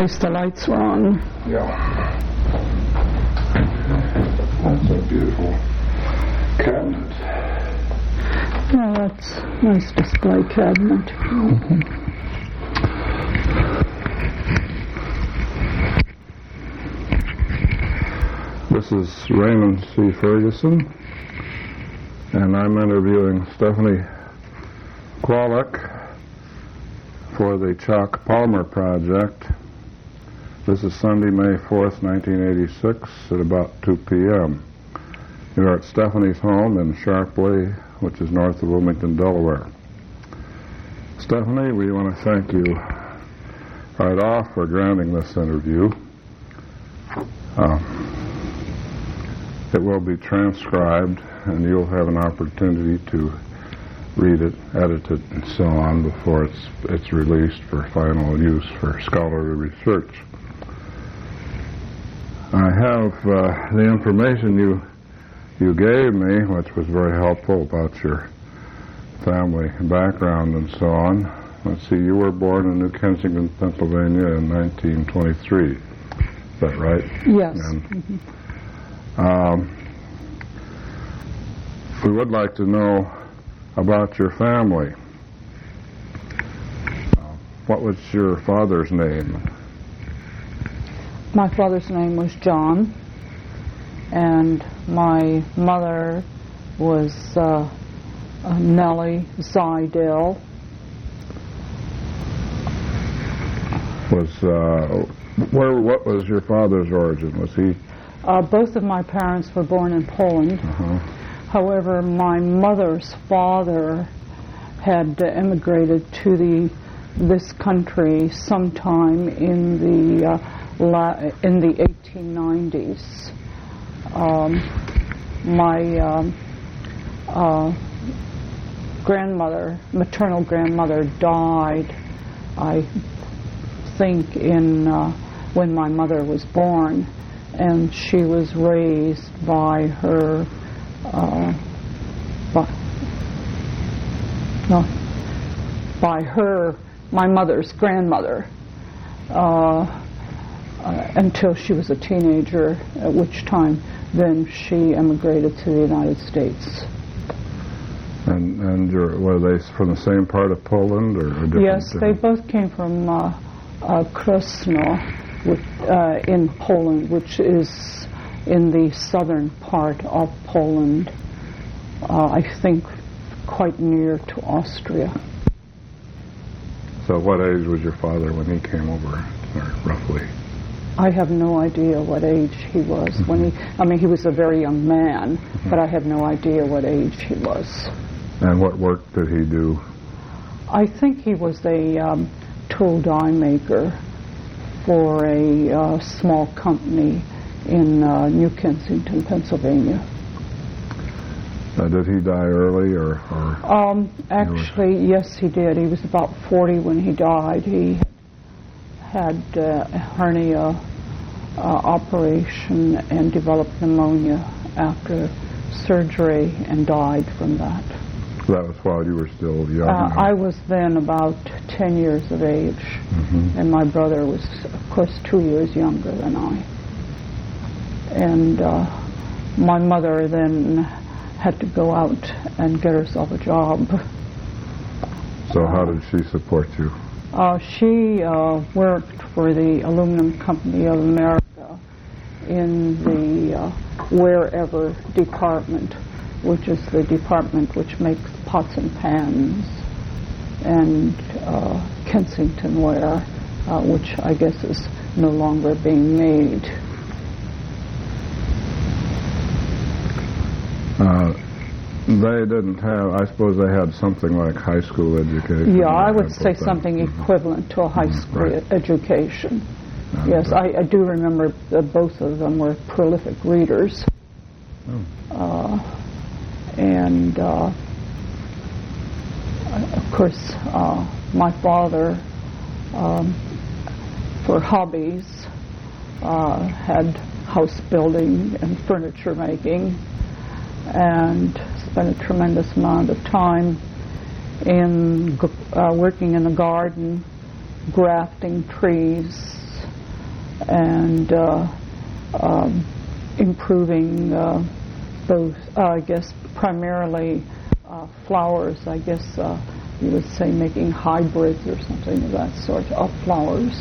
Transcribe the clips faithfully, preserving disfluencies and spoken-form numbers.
least the lights were on. Yeah. That's a beautiful cabinet. Yeah, that's a nice display cabinet. Mm-hmm. This is Raymond C. Ferguson, and I'm interviewing Stephanie Kwolek for the Chalk Palmer Project. This is Sunday, May fourth, nineteen eighty-six, at about two p.m. You're at Stephanie's home in Sharpley, which is north of Wilmington, Delaware. Stephanie, we want to thank you right off for granting this interview. Uh, it will be transcribed, and you'll have an opportunity to read it, edit it, and so on before it's it's released for final use for scholarly research. I have uh, the information you you gave me, which was very helpful about your family background and so on. Let's see, you were born in New Kensington, Pennsylvania in nineteen twenty-three. Is that right? Yes. And, mm-hmm. um, we would like to know about your family. Uh, what was your father's name? My father's name was John, and my mother was uh, uh, Nellie Zidell. Was uh, where? What was your father's origin? Was he? Uh, both of my parents were born in Poland. Uh-huh. However, my mother's father had uh, immigrated to the this country sometime in the uh, la- in the eighteen nineties. Um, my um, uh, grandmother, maternal grandmother, died, I think, in uh, when my mother was born, and she was raised by her uh, by, no, by her, my mother's grandmother, uh, uh, until she was a teenager, at which time then she emigrated to the United States. And and your, were they from the same part of Poland or, or different? Yes, they both came from uh, uh, Krosno, which, uh, in Poland, which is in the southern part of Poland, uh, I think quite near to Austria. So what age was your father when he came over, or roughly? I have no idea what age he was mm-hmm. when he, I mean, he was a very young man, mm-hmm. but I have no idea what age he was. And what work did he do? I think he was a um, tool die maker for a uh, small company in uh, New Kensington, Pennsylvania. Uh, did he die early, or? or um, actually, yes, he did. He was about forty when he died. He had uh, a hernia uh, operation and developed pneumonia after surgery and died from that. That was while you were still young? Uh, I was then about ten years of age, mm-hmm. and my brother was, of course, two years younger than I. And uh, my mother then had to go out and get herself a job. So how did she support you? Uh, she uh, worked for the Aluminum Company of America in the uh, wherever department, which is the department which makes pots and pans, and uh, Kensington ware, uh, which I guess is no longer being made. Uh, they didn't have, I suppose they had something like high school education. Yeah, I would say something mm-hmm. equivalent to a high mm-hmm. school right. education. And yes, I, I do remember that both of them were prolific readers. Oh. Uh, and uh, of course, uh, my father, um, for hobbies, uh, had house building and furniture making, and spent a tremendous amount of time in uh, working in the garden, grafting trees, and uh, um, improving uh, both, uh, I guess, primarily uh, flowers. I guess uh, you would say making hybrids or something of that sort of flowers.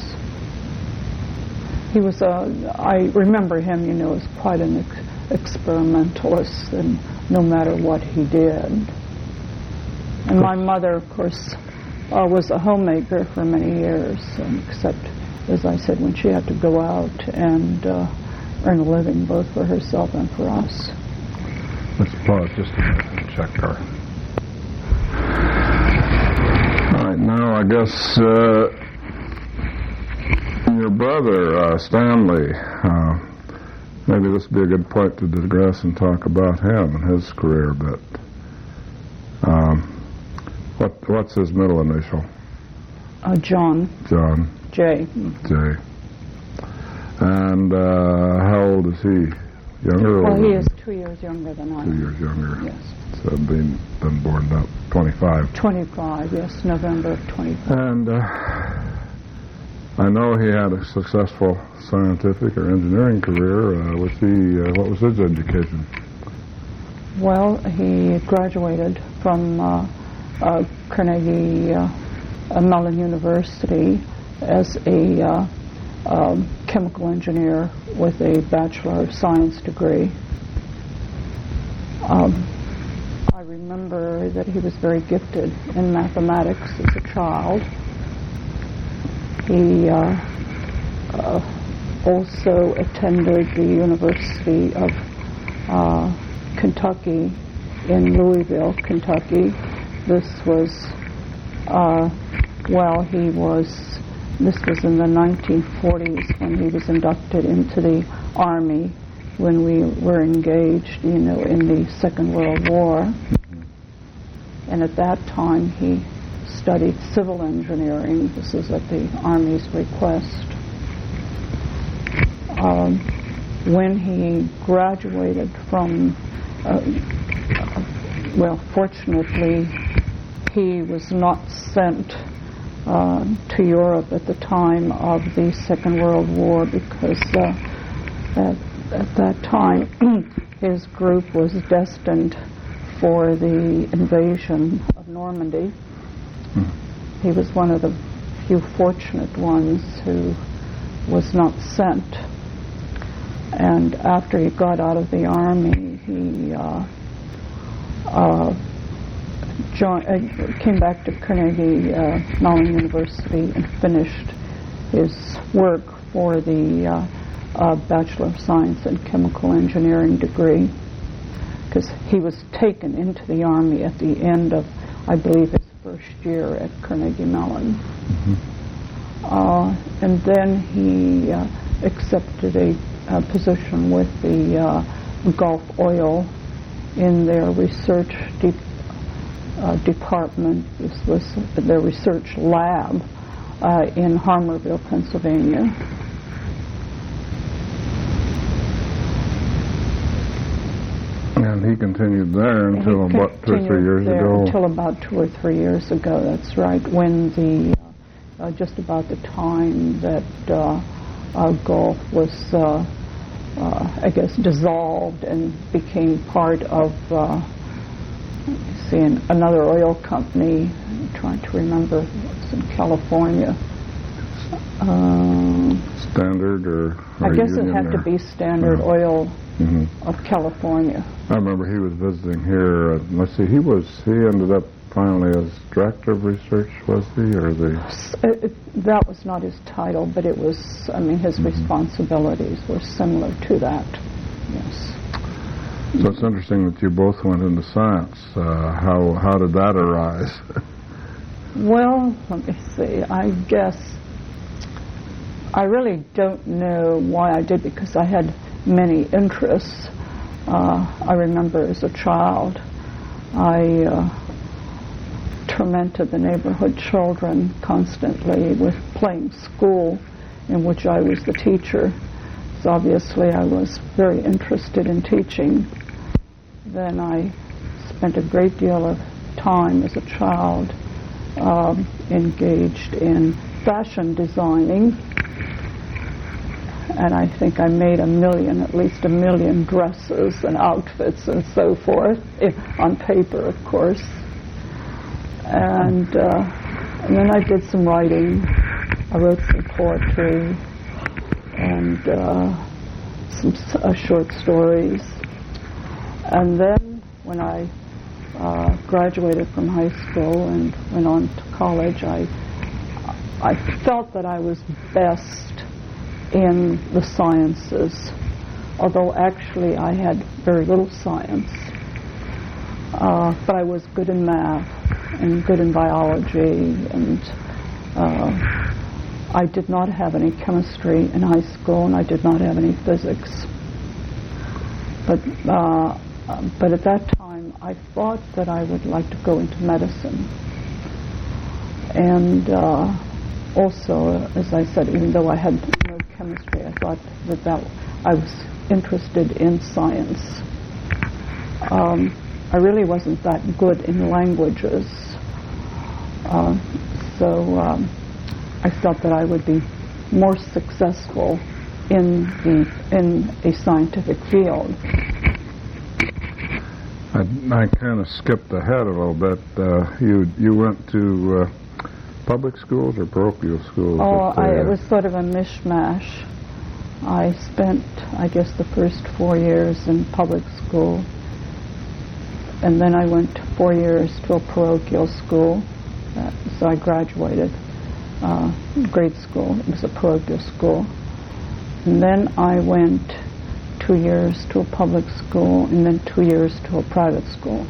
He was a, I remember him, you know, as quite an ex- experimentalist, and no matter what he did. And my mother, of course, uh, was a homemaker for many years, um, except, as I said, when she had to go out and uh, earn a living both for herself and for us. Let's pause just a minute and check our... All right, now I guess uh, your brother, uh, Stanley, uh, maybe this would be a good point to digress and talk about him and his career a bit. Um, what, what's his middle initial? Uh, John. John. J. J. And uh, how old is he? Younger or Well, older? he is two years younger than I Two am. years younger. Yes. So being been born about twenty-five. twenty-five, yes, November of twenty-five. And uh, I know he had a successful scientific or engineering career. Uh, was he? Uh, what was his education? Well, he graduated from uh, uh, Carnegie uh, Mellon University as a uh, um, chemical engineer with a Bachelor of Science degree. Um, I remember that he was very gifted in mathematics as a child. He uh, uh, also attended the University of uh, Kentucky in Louisville, Kentucky. This was, uh, well, he was, this was in the nineteen forties when he was inducted into the Army when we were engaged, you know, in the Second World War. And at that time he studied civil engineering. This is at the Army's request. Um, when he graduated from, uh, well, fortunately, he was not sent uh, to Europe at the time of the Second World War because uh, at, at that time his group was destined for the invasion of Normandy. He was one of the few fortunate ones who was not sent. And after he got out of the Army, he uh, uh, joined, uh, came back to Carnegie uh, Mellon University and finished his work for the uh, uh, Bachelor of Science in Chemical Engineering degree, because he was taken into the Army at the end of, I believe, his first year at Carnegie Mellon. Mm-hmm. uh, and then he uh, accepted a, a position with the uh, Gulf Oil in their research de- uh, department. This was their research lab uh, in Harmerville, Pennsylvania. And he continued there until He about two or three years there ago. Until about two or three years ago, that's right, when the, uh, uh, just about the time that uh, uh, Gulf was, uh, uh, I guess, dissolved and became part of, uh, let me see, an, another oil company. I'm trying to remember, it's in California. Um, Standard or, or I guess it Union had or, to be Standard uh, Oil mm-hmm. of California. I remember he was visiting here. Uh, let's see, he was he ended up finally as director of research, was he, or the? It, it, that was not his title, but it was. I mean, his mm-hmm. responsibilities were similar to that. Yes. So it's interesting that you both went into science. Uh, how how did that arise? Well, let me see. I guess I really don't know why I did, because I had many interests. Uh, I remember as a child, I uh, tormented the neighborhood children constantly with playing school, in which I was the teacher. So obviously I was very interested in teaching. Then I spent a great deal of time as a child um, engaged in fashion designing. and I think I made a million, at least a million dresses and outfits and so forth, if, on paper, of course. And, uh, and then I did some writing. I wrote some poetry and uh, some uh, short stories. And then when I uh, graduated from high school and went on to college, I I felt that I was best in the sciences, although actually I had very little science. Uh, but I was good in math and good in biology, and uh, I did not have any chemistry in high school, and I did not have any physics. But uh, but at that time, I thought that I would like to go into medicine. And uh, also, as I said, even though I had no chemistry, I thought that, that I was interested in science. Um, I really wasn't that good in languages, uh, so um, I felt that I would be more successful in the in a scientific field. I, I kind of skipped ahead a little bit. Uh, you you went to uh, public schools or parochial schools? Oh, at, uh, I, it was sort of a mishmash. I spent, I guess, the first four years in public school, and then I went four years to a parochial school. Uh, so I graduated uh, grade school. It was a parochial school. And then I went two years to a public school, and then two years to a private school.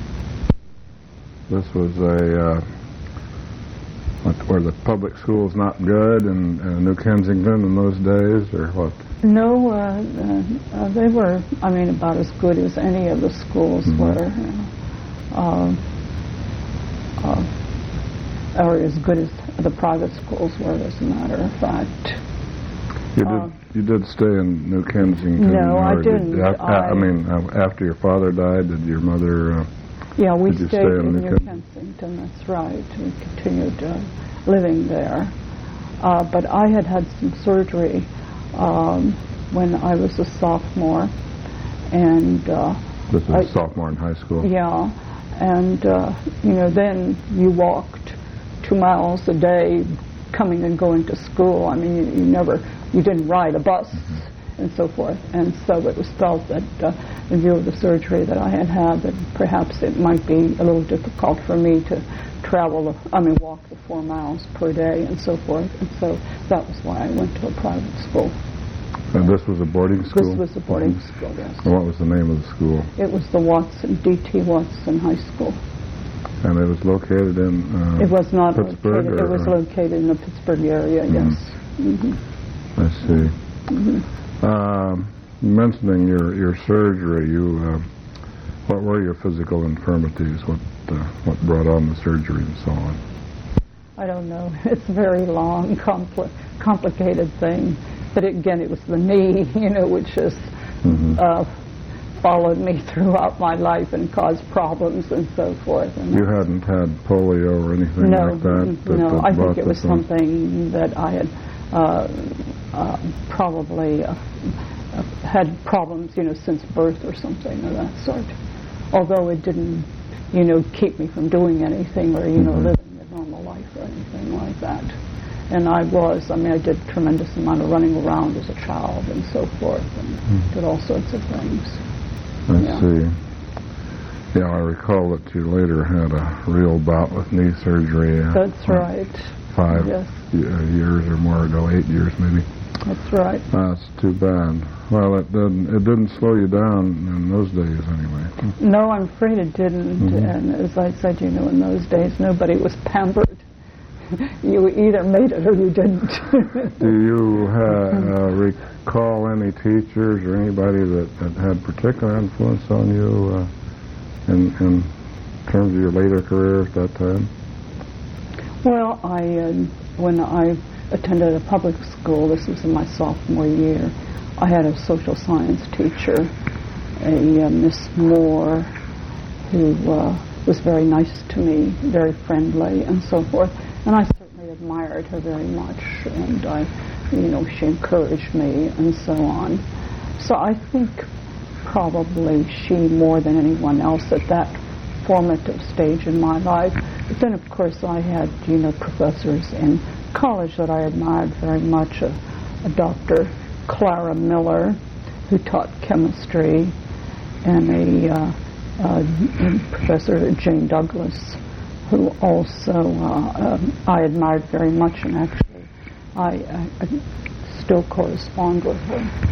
This was a, uh, what, were the public schools not good in uh, New Kensington in those days, or what? No, uh, uh, uh, they were, I mean, about as good as any of the schools mm-hmm. were. Uh, uh, or as good as the private schools were, as a matter of fact. You did, uh, you did stay in New Kensington? No, I didn't. Did, I, I, I mean, uh, after your father died, did your mother... Uh, yeah, we did you stayed stay in, in New Ken- Kensington, that's right. We continued uh, living there. Uh, but I had had some surgery um, when I was a sophomore. And... Uh, this was I, a sophomore in high school? Yeah. And, uh, you know, then you walked two miles a day coming and going to school. I mean, you, you never, you didn't ride a bus mm-hmm. and so forth. And so it was felt that, uh, in view of the surgery that I had had, that perhaps it might be a little difficult for me to travel, I mean, walk the four miles per day and so forth. And so that was why I went to a private school. And this was a boarding school? This was a boarding mm-hmm. school, yes. And what was the name of the school? It was the Watson, D T Watson High School. And it was located in uh, It was not Pittsburgh? located. It was or? located in the Pittsburgh area, mm-hmm. yes. Mm-hmm. I see. Mm-hmm. Um, mentioning your, your surgery, you uh, what were your physical infirmities? What uh, what brought on the surgery and so on? I don't know. It's a very long, compl- complicated thing. But it, again, it was the knee, you know, which has mm-hmm. uh, followed me throughout my life and caused problems and so forth. And you hadn't had polio or anything no, like that? that no, that I think it was on? something that I had uh, uh, probably uh, uh, had problems, you know, since birth or something of that sort. Although it didn't, you know, keep me from doing anything or, you mm-hmm. know, living a normal life or anything like that. And I was, I mean, I did a tremendous amount of running around as a child and so forth, and mm. did all sorts of things. I yeah. see. Yeah, I recall that you later had a real bout with knee surgery. Uh, That's right. Five yes. years or more ago, eight years maybe. That's right. That's too bad. Well, it didn't, it didn't slow you down in those days anyway. No, I'm afraid it didn't. Mm-hmm. And as I said, you know, in those days, nobody was pampered. You either made it or you didn't. Do you uh, uh, recall any teachers or anybody that, that had particular influence on you uh, in, in terms of your later career at that time? Well, I uh, when I attended a public school, this was in my sophomore year, I had a social science teacher, a uh, Miss Moore, who uh, was very nice to me, very friendly and so forth. And I certainly admired her very much, and I, you know, she encouraged me and so on. So I think probably she, more than anyone else at that formative stage in my life. But then, of course, I had, you know, professors in college that I admired very much. A, a Doctor Clara Miller, who taught chemistry, and a, uh, uh, Professor Jane Douglas, who also uh, um, I admired very much, and actually I, I, I still correspond with her.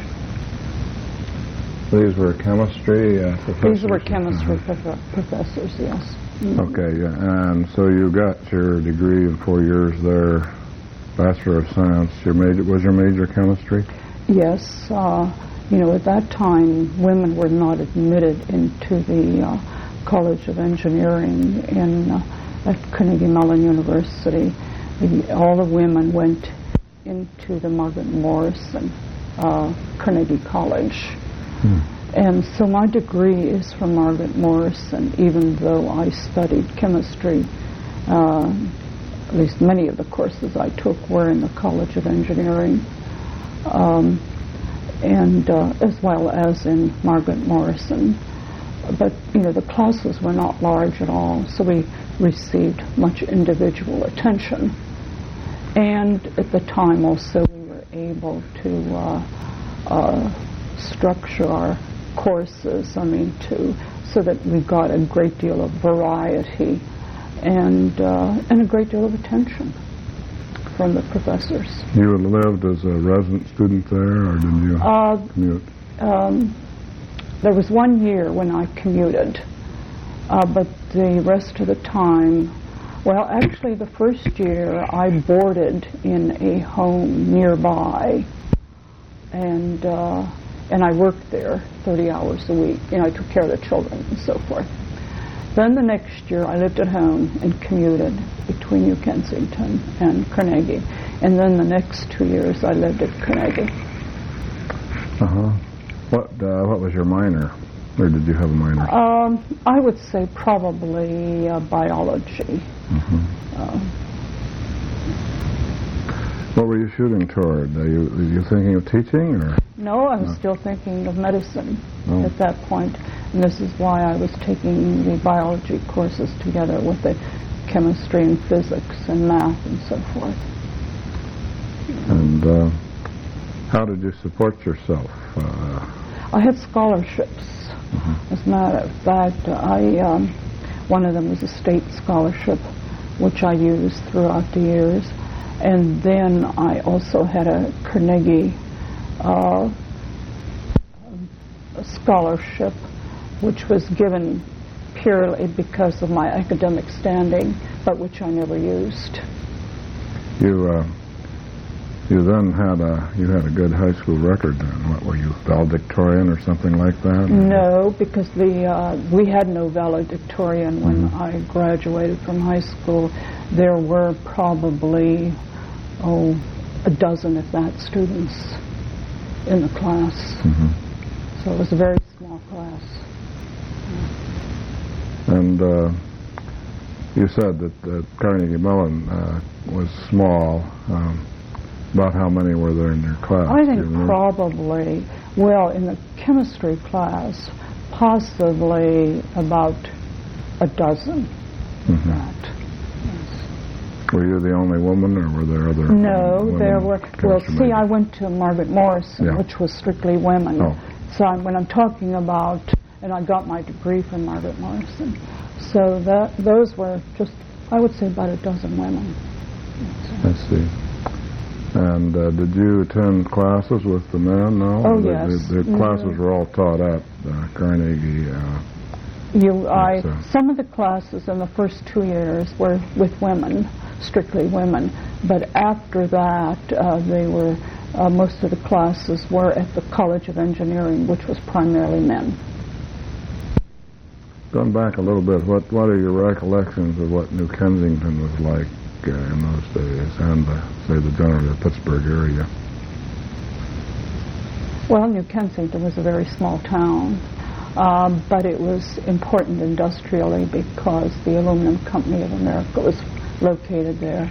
These were chemistry uh, professors? These were chemistry uh-huh. prof- professors, yes. Mm-hmm. Okay, yeah. And so you got your degree in four years there, Bachelor of Science. Your major was your major chemistry? Yes. Uh, you know, at that time, women were not admitted into the uh, College of Engineering in uh, at Carnegie Mellon University. The, all the women went into the Margaret Morrison uh, Carnegie College. Hmm. And so my degree is from Margaret Morrison, even though I studied chemistry. Uh, at least many of the courses I took were in the College of Engineering, um, and uh, as well as in Margaret Morrison. But, you know, the classes were not large at all, so we received much individual attention. And at the time also we were able to uh, uh, structure our courses, I mean, to so that we got a great deal of variety and uh, and a great deal of attention from the professors. You lived as a resident student there, or did you uh, commute? Um, there was one year when I commuted, uh, but the rest of the time, well, actually the first year I boarded in a home nearby, and uh, and I worked there thirty hours a week. You know, I took care of the children and so forth. Then the next year I lived at home and commuted between New Kensington and Carnegie. And then the next two years I lived at Carnegie. Uh-huh. What uh, what was your minor? Or did you have a minor? Um, I would say probably uh, biology. Mm-hmm. Uh, What were you shooting toward? Are you, were you thinking of teaching, or? No, I was No. still thinking of medicine Oh. at that point, and this is why I was taking the biology courses together with the chemistry and physics and math and so forth. And uh, how did you support yourself? Uh, I had scholarships. Mm-hmm. As a matter of fact, I um, one of them was a state scholarship, which I used throughout the years. And then I also had a Carnegie uh, scholarship, which was given purely because of my academic standing, but which I never used. you uh, you then had a you had a good high school record then. What were you, valedictorian or something like that? No, because the uh, we had no valedictorian when Mm-hmm. I graduated from high school. There were probably oh a dozen, if that, students in the class. Mm-hmm. So it was a very small class. And uh, you said that uh, Carnegie Mellon uh, was small. Um, about how many were there in your class? I Do think you remember? probably, well, in the chemistry class, possibly about a dozen. Mm-hmm. That. Were you the only woman, or were there other? No, women there were. Well, chemistry see, majors? I went to Margaret Morrison, Yeah. which was strictly women. Oh. So I'm, when I'm talking about, and I got my degree from Margaret Morrison, so that those were just, I would say, about a dozen women. I see. And uh, did you attend classes with the men? No. Oh, the, yes. The, the classes Mhm. were all taught at uh, Carnegie. Uh, You, I, so. some of the classes in the first two years were with women, strictly women, but after that, uh, they were, uh, most of the classes were at the College of Engineering, which was primarily men. Going back a little bit, what what are your recollections of what New Kensington was like uh, in those days, and the, say the general the Pittsburgh area? Well, New Kensington was a very small town, um, but it was important industrially because the Aluminum Company of America was located there,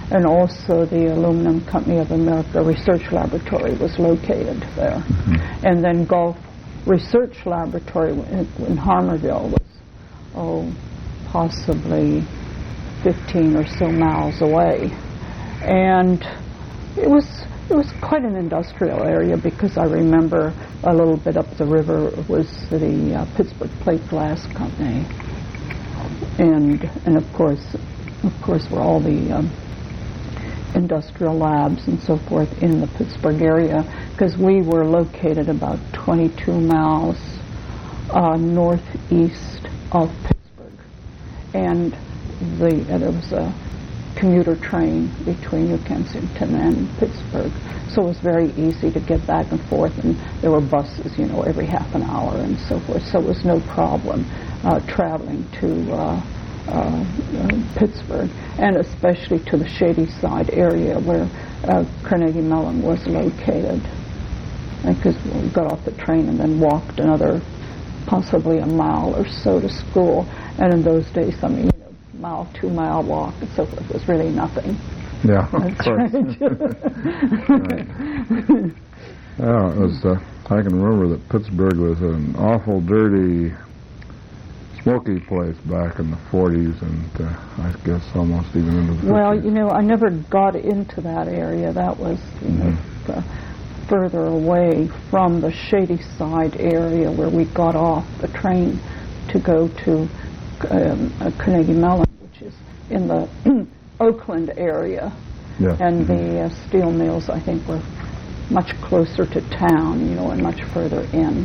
and also the Aluminum Company of America Research Laboratory was located there. Mm-hmm. And then Gulf Research Laboratory in, in Harmarville was, oh, possibly fifteen or so miles away. And it was it was quite an industrial area, because I remember a little bit up the river was the uh, Pittsburgh Plate Glass Company, and and of course, of course, were all the um, industrial labs and so forth in the Pittsburgh area, because we were located about twenty-two miles uh, northeast of Pittsburgh, and the uh, there was a commuter train between New Kensington and Pittsburgh, so it was very easy to get back and forth, and there were buses, you know, every half an hour and so forth, so it was no problem uh, traveling to uh, uh, uh, Pittsburgh, and especially to the Shady Side area where uh, Carnegie Mellon was located, because we got off the train and then walked another possibly a mile or so to school, and in those days, I mean, mile, two mile walk and so forth was really nothing. Yeah, of That's course. right. Right. Yeah, it was, uh, I can remember that Pittsburgh was an awful dirty, smoky place back in the forties, and uh, I guess almost even into the fifties. Well, you know, I never got into that area. That was, you Mm-hmm. know, uh, further away from the Shady Side area where we got off the train to go to um, uh, Carnegie Mellon, which is in the Oakland area. Yeah. And Mm-hmm. the uh, steel mills, I think, were much closer to town, you know, and much further in.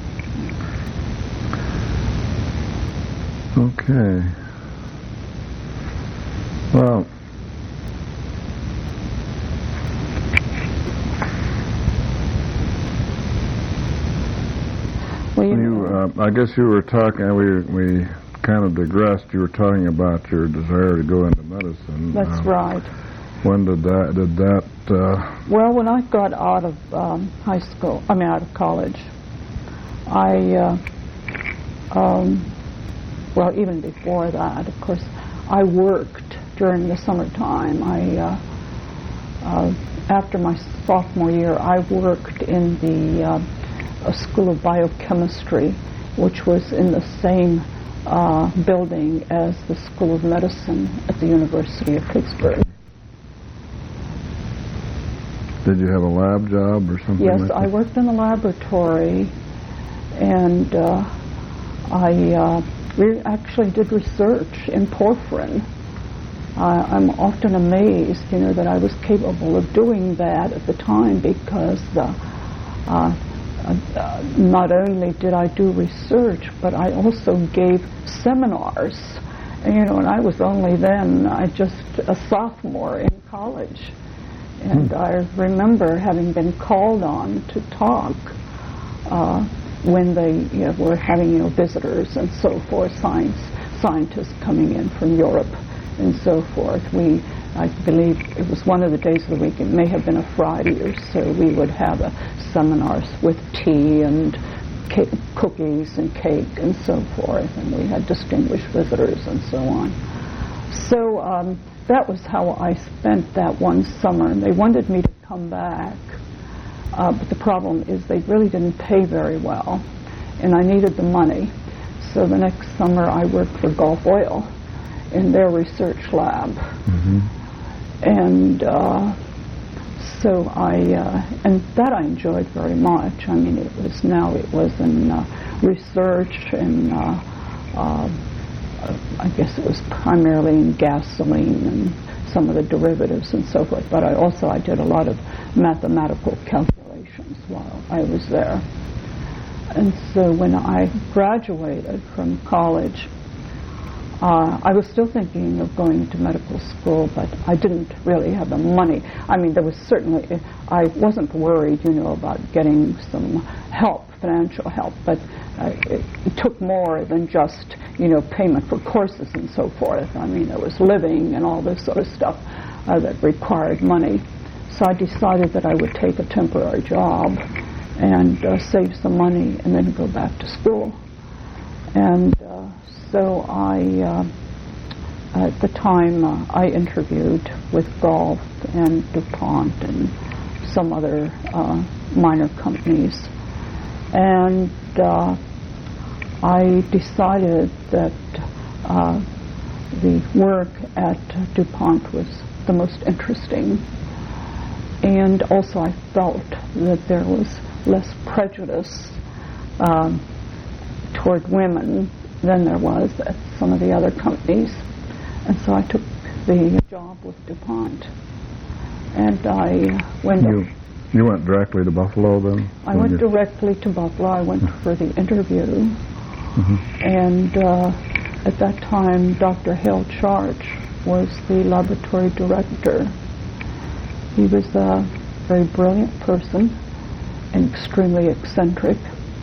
Okay. Well, Well, you you, uh, I guess you were talking, we we kind of digressed, you were talking about your desire to go into medicine. That's Uh, right. When did that, did that, uh, Well, when I got out of um, high school, I mean out of college, I, uh, um, well, even before that, of course, I worked during the summertime. I, uh, uh, after my sophomore year, I worked in the uh, a School of Biochemistry, which was in the same uh, building as the School of Medicine at the University of Pittsburgh. did you have a lab job or something Yes, like that? I worked in the laboratory, and uh, I uh, re- actually did research in porphyrin. Uh, I'm often amazed, you know, that I was capable of doing that at the time, because uh, uh, uh, not only did I do research, but I also gave seminars. And, you know, and I was only then, I just a sophomore in college. And I remember having been called on to talk uh, when they you know, were having you know visitors and so forth, science scientists coming in from Europe and so forth. We, I believe, it was one of the days of the week. It may have been a Friday or so. We would have a seminars with tea and cake, cookies and cake and so forth, and we had distinguished visitors and so on. So. Um, That was how I spent that one summer, and they wanted me to come back, uh, but the problem is they really didn't pay very well, and I needed the money. So the next summer I worked for Gulf Oil in their research lab, Mm-hmm. and uh, so I, uh, and that I enjoyed very much. I mean, it was now it was in uh, research and uh, uh, I guess it was primarily in gasoline and some of the derivatives and so forth, but I also I did a lot of mathematical calculations while I was there. And so when I graduated from college, uh, I was still thinking of going to medical school, but I didn't really have the money. I mean, there was certainly, I wasn't worried, you know, about getting some help, financial help, but uh, it, it took more than just, you know, payment for courses and so forth. I mean, there was living and all this sort of stuff uh, that required money. So I decided that I would take a temporary job and uh, save some money and then go back to school. And uh, so I uh, at the time, uh, I interviewed with Gulf and DuPont and some other uh, minor companies. And uh, I decided that uh, the work at DuPont was the most interesting. And also I felt that there was less prejudice um, toward women than there was at some of the other companies. And so I took the job with DuPont. And I went... You, you went directly to Buffalo then? I went directly to Buffalo. I went for the interview. Mm-hmm. And uh, at that time, Doctor Hale Charge was the laboratory director. He was a very brilliant person and extremely eccentric.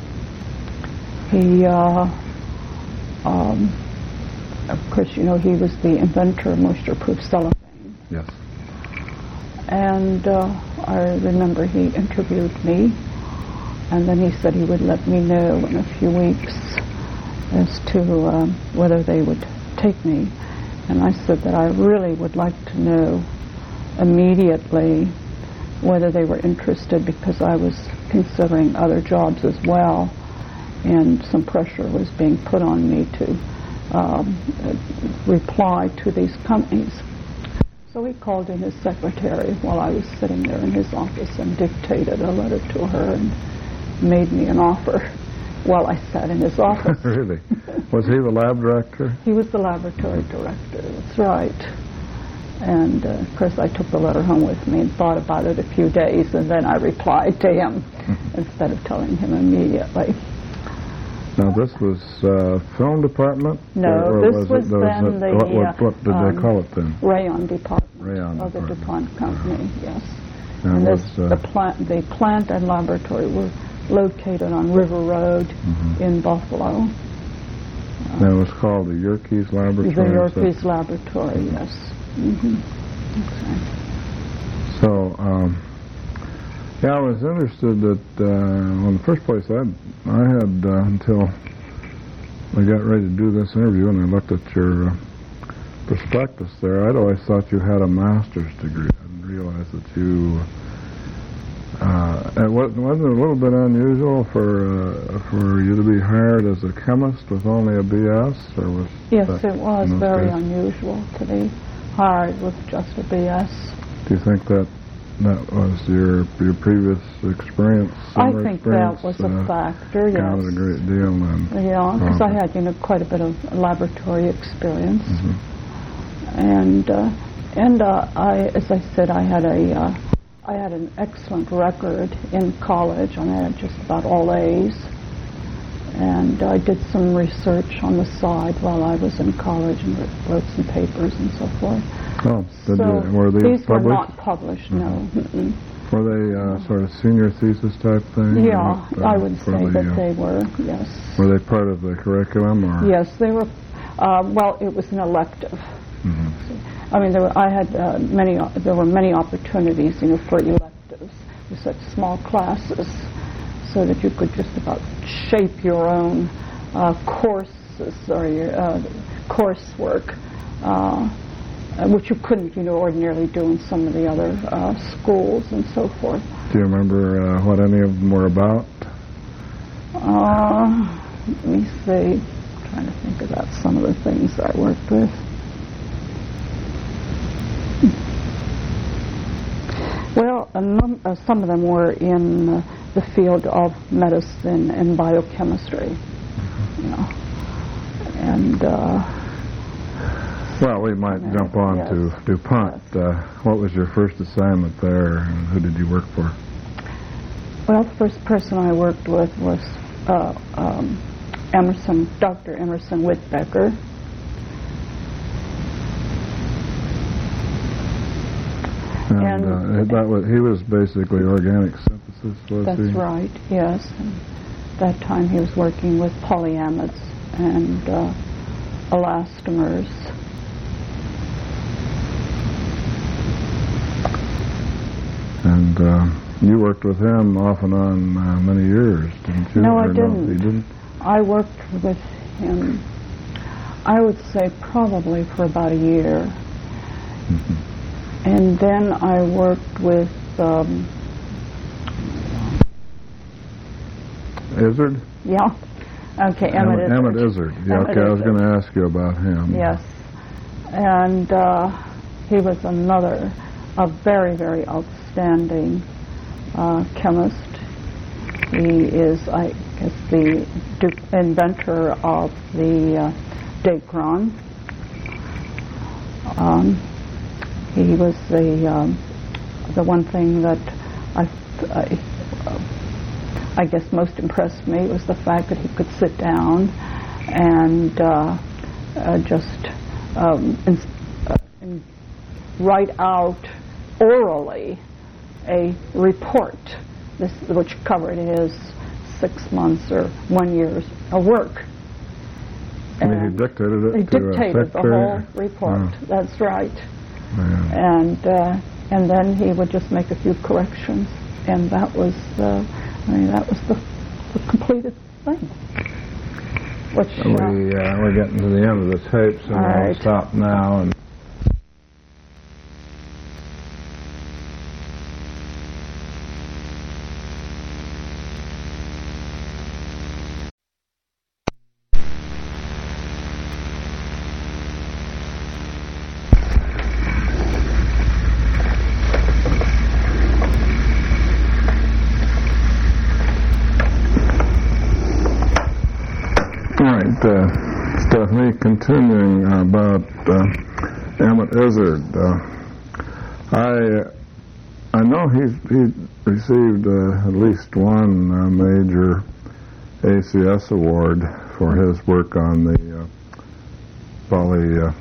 He, uh, um, of course, you know, he was the inventor of moisture-proof cellophane. Yes. And uh, I remember he interviewed me, and then he said he would let me know in a few weeks as to um, whether they would take me. And I said that I really would like to know immediately whether they were interested, because I was considering other jobs as well, and some pressure was being put on me to um, reply to these companies. So he called in his secretary while I was sitting there in his office and dictated a letter to her and made me an offer while I sat in his office. Really? Was he the lab director? He was the laboratory director, that's right. And, uh, of course, I took the letter home with me and thought about it a few days, and then I replied to him instead of telling him immediately. Now, this was uh, film department? No, or, or this was, was it, then was it, the... What, what, what did um, they call it then? Rayon department Rayon of the department. DuPont company, yes. Now And this, was, uh, the, plant, the plant and laboratory were located on River Road mm-hmm. in Buffalo. Uh, that was called the Yerkes Laboratory? The Yerkes Laboratory, mm-hmm. yes. Mm-hmm. Okay. So, um, yeah, I was interested that, uh, well, in the first place, I, I had, uh, until I got ready to do this interview and I looked at your uh, prospectus there, I'd always thought you had a master's degree. I didn't realize that you, uh, it wasn't, wasn't it a little bit unusual for uh, for you to be hired as a chemist with only a B S? Or was yes, that, it was very case? unusual to be hired with just a B S. Do you think that that was your your previous experience? I think experience, that was uh, a factor, yes. Counted a great deal then. Yeah, because I had, you know, quite a bit of laboratory experience. Mm-hmm. And, uh, and uh, I, as I said, I had a, uh, I had an excellent record in college. I had just about all A's. And I did some research on the side while I was in college and wrote some papers and so forth. Oh, did so you, were they these published? were not published, mm-hmm. no. Mm-mm. Were they uh, sort of senior thesis type thing? Yeah, what, uh, I would say the, that uh, they were, yes. Were they part of the curriculum? Or? Yes, they were. Uh, well, it was an elective. Mm-hmm. I mean, there were, I had uh, many. Uh, there were many opportunities, you know, for electives. With such small classes, so that you could just about shape your own uh, courses or your uh, coursework, uh, which you couldn't, you know, ordinarily do in some of the other uh, schools and so forth. Do you remember uh, what any of them were about? Uh, let me see. I'm trying to think about some of the things I worked with. Well, a num- uh, some of them were in uh, the field of medicine and biochemistry, you know, and uh, well, we might uh, jump on yes, to DuPont. Yes. Uh, what was your first assignment there, and who did you work for? Well, the first person I worked with was uh, um, Emerson, Doctor Emerson Whitbecker. And, and uh, that was, he was basically organic synthesis, was that's he? That's right, yes. And that time he was working with polyamides and uh, elastomers. And uh, you worked with him off and on uh, many years, didn't you? No, I or didn't. No, you didn't? I worked with him. I would say probably for about a year. Mm-hmm. And then I worked with um, Izzard? yeah. Okay, Emmett Izzard. Emmett Izzard. Yeah, Emmett okay, I was Izzard. going to ask you about him. Yes. And uh, he was another, a very, very outstanding uh, chemist. He is, I guess, the du- inventor of the uh, Dacron. Um, he was the um, the one thing that I, I, I guess most impressed me was the fact that he could sit down and uh, uh, just um, in, uh, in write out orally a report, this, which covered his six months or one year's of work. I mean, he dictated it He to dictated a the secretary? whole report. Oh. That's right. Yeah. And uh, and then he would just make a few corrections, and that was uh, I mean that was the, the completed thing. Which uh, We, uh, we're getting to the end of the tape, so All we'll right. stop now. And All right, uh, Stephanie, continuing about uh, Emmett Izzard. Uh, I I know he's he received uh, at least one uh, major A C S award for his work on the uh, poly uh,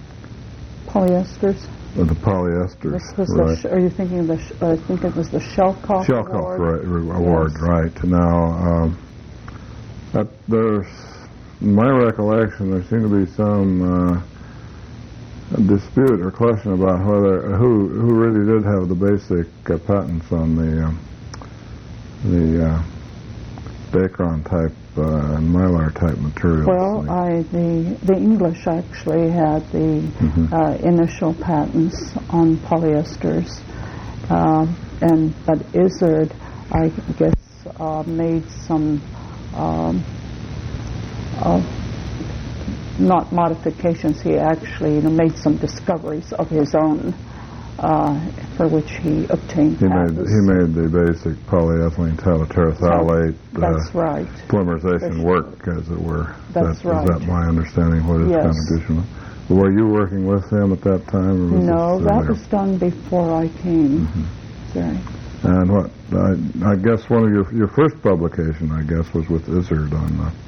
polyesters. uh, the polyesters. This was right. the sh- are you thinking of the? Sh- I think it was the Shelkoff Shelkoff Award. right, re- award, Yes. right. Now, um, that there's, in my recollection, there seemed to be some uh, dispute or question about whether who who really did have the basic uh, patents on the um, the uh, Dacron type uh, and Mylar type materials. Well, I the the English actually had the Mhm. uh, initial patents on polyesters, uh, and but Izzard, I guess, uh, made some um, uh, not modifications. He actually you know, made some discoveries of his own, uh, for which he obtained he made patents. he made the basic polyethylene terephthalate That's uh, right. polymerization That's- work, as it were. That's that, right. Is that my understanding what his Yes. contribution was? Were you working with him at that time? Or was No, this that earlier? was done before I came. Mm-hmm. Sorry. And what, I, I guess one of your your first publication, I guess, was with Izzard on the,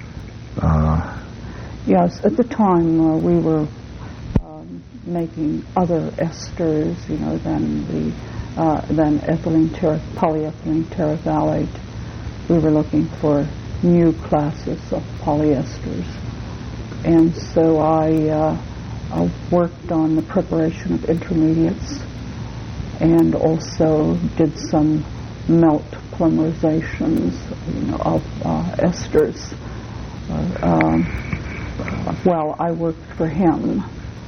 uh, Yes, at the time uh, we were um, making other esters, you know, than the uh, than ethylene ter- polyethylene terephthalate. We were looking for new classes of polyesters, and so I, uh, I worked on the preparation of intermediates, and also did some melt polymerizations, you know, of uh, esters. Uh, um, well, I worked for him,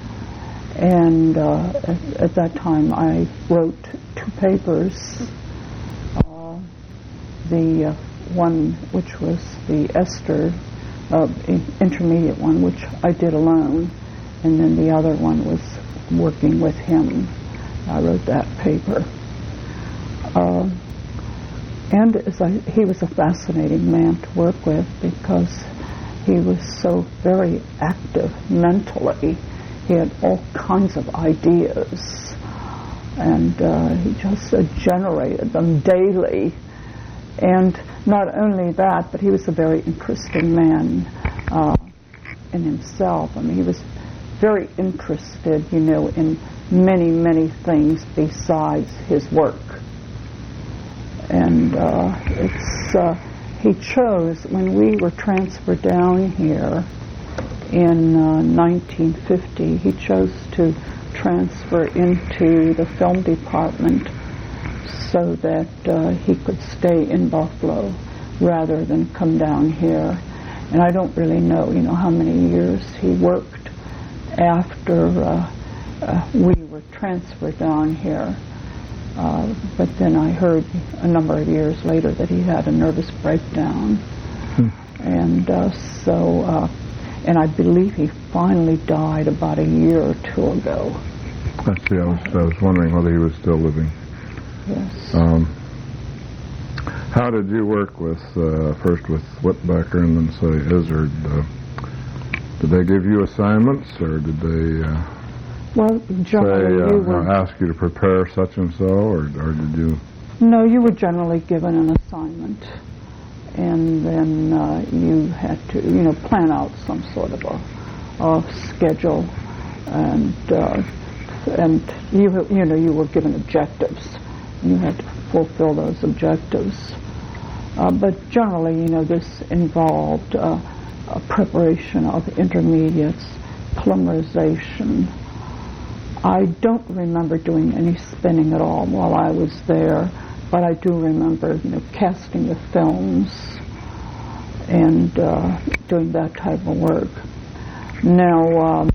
and uh, at, at that time I wrote two papers. Uh, the uh, one which was the ester uh, in- intermediate one, which I did alone, and then the other one was working with him. I wrote that paper. Uh, and as I, he was a fascinating man to work with because he was so very active mentally. He had all kinds of ideas, and uh, he just uh, generated them daily. And not only that, but he was a very interesting man uh, in himself. I mean, he was very interested, you know, in many, many things besides his work. And uh, it's uh, he chose, when we were transferred down here in uh, nineteen fifty, he chose to transfer into the film department so that uh, he could stay in Buffalo rather than come down here. And I don't really know, you know, how many years he worked after uh, uh, we were transferred down here. Uh, but then I heard a number of years later that he had a nervous breakdown. Hmm. And uh, so, uh, and I believe he finally died about a year or two ago. I see. I was, I was wondering whether he was still living. Yes. Um, how did you work with, uh, first with Whitbecker and then, say, Izzard? Uh, did they give you assignments, or did they uh, well, generally say, uh, you were, ask you to prepare such and so, or, or did you? No, you were generally given an assignment, and then uh, you had to, you know, plan out some sort of a, a schedule, and uh, and you you know you were given objectives. You had to fulfill those objectives. Uh, but generally, you know, this involved uh, a preparation of intermediates, polymerization. I don't remember doing any spinning at all while I was there, but I do remember, you know, casting the films and uh, doing that type of work. Now, um,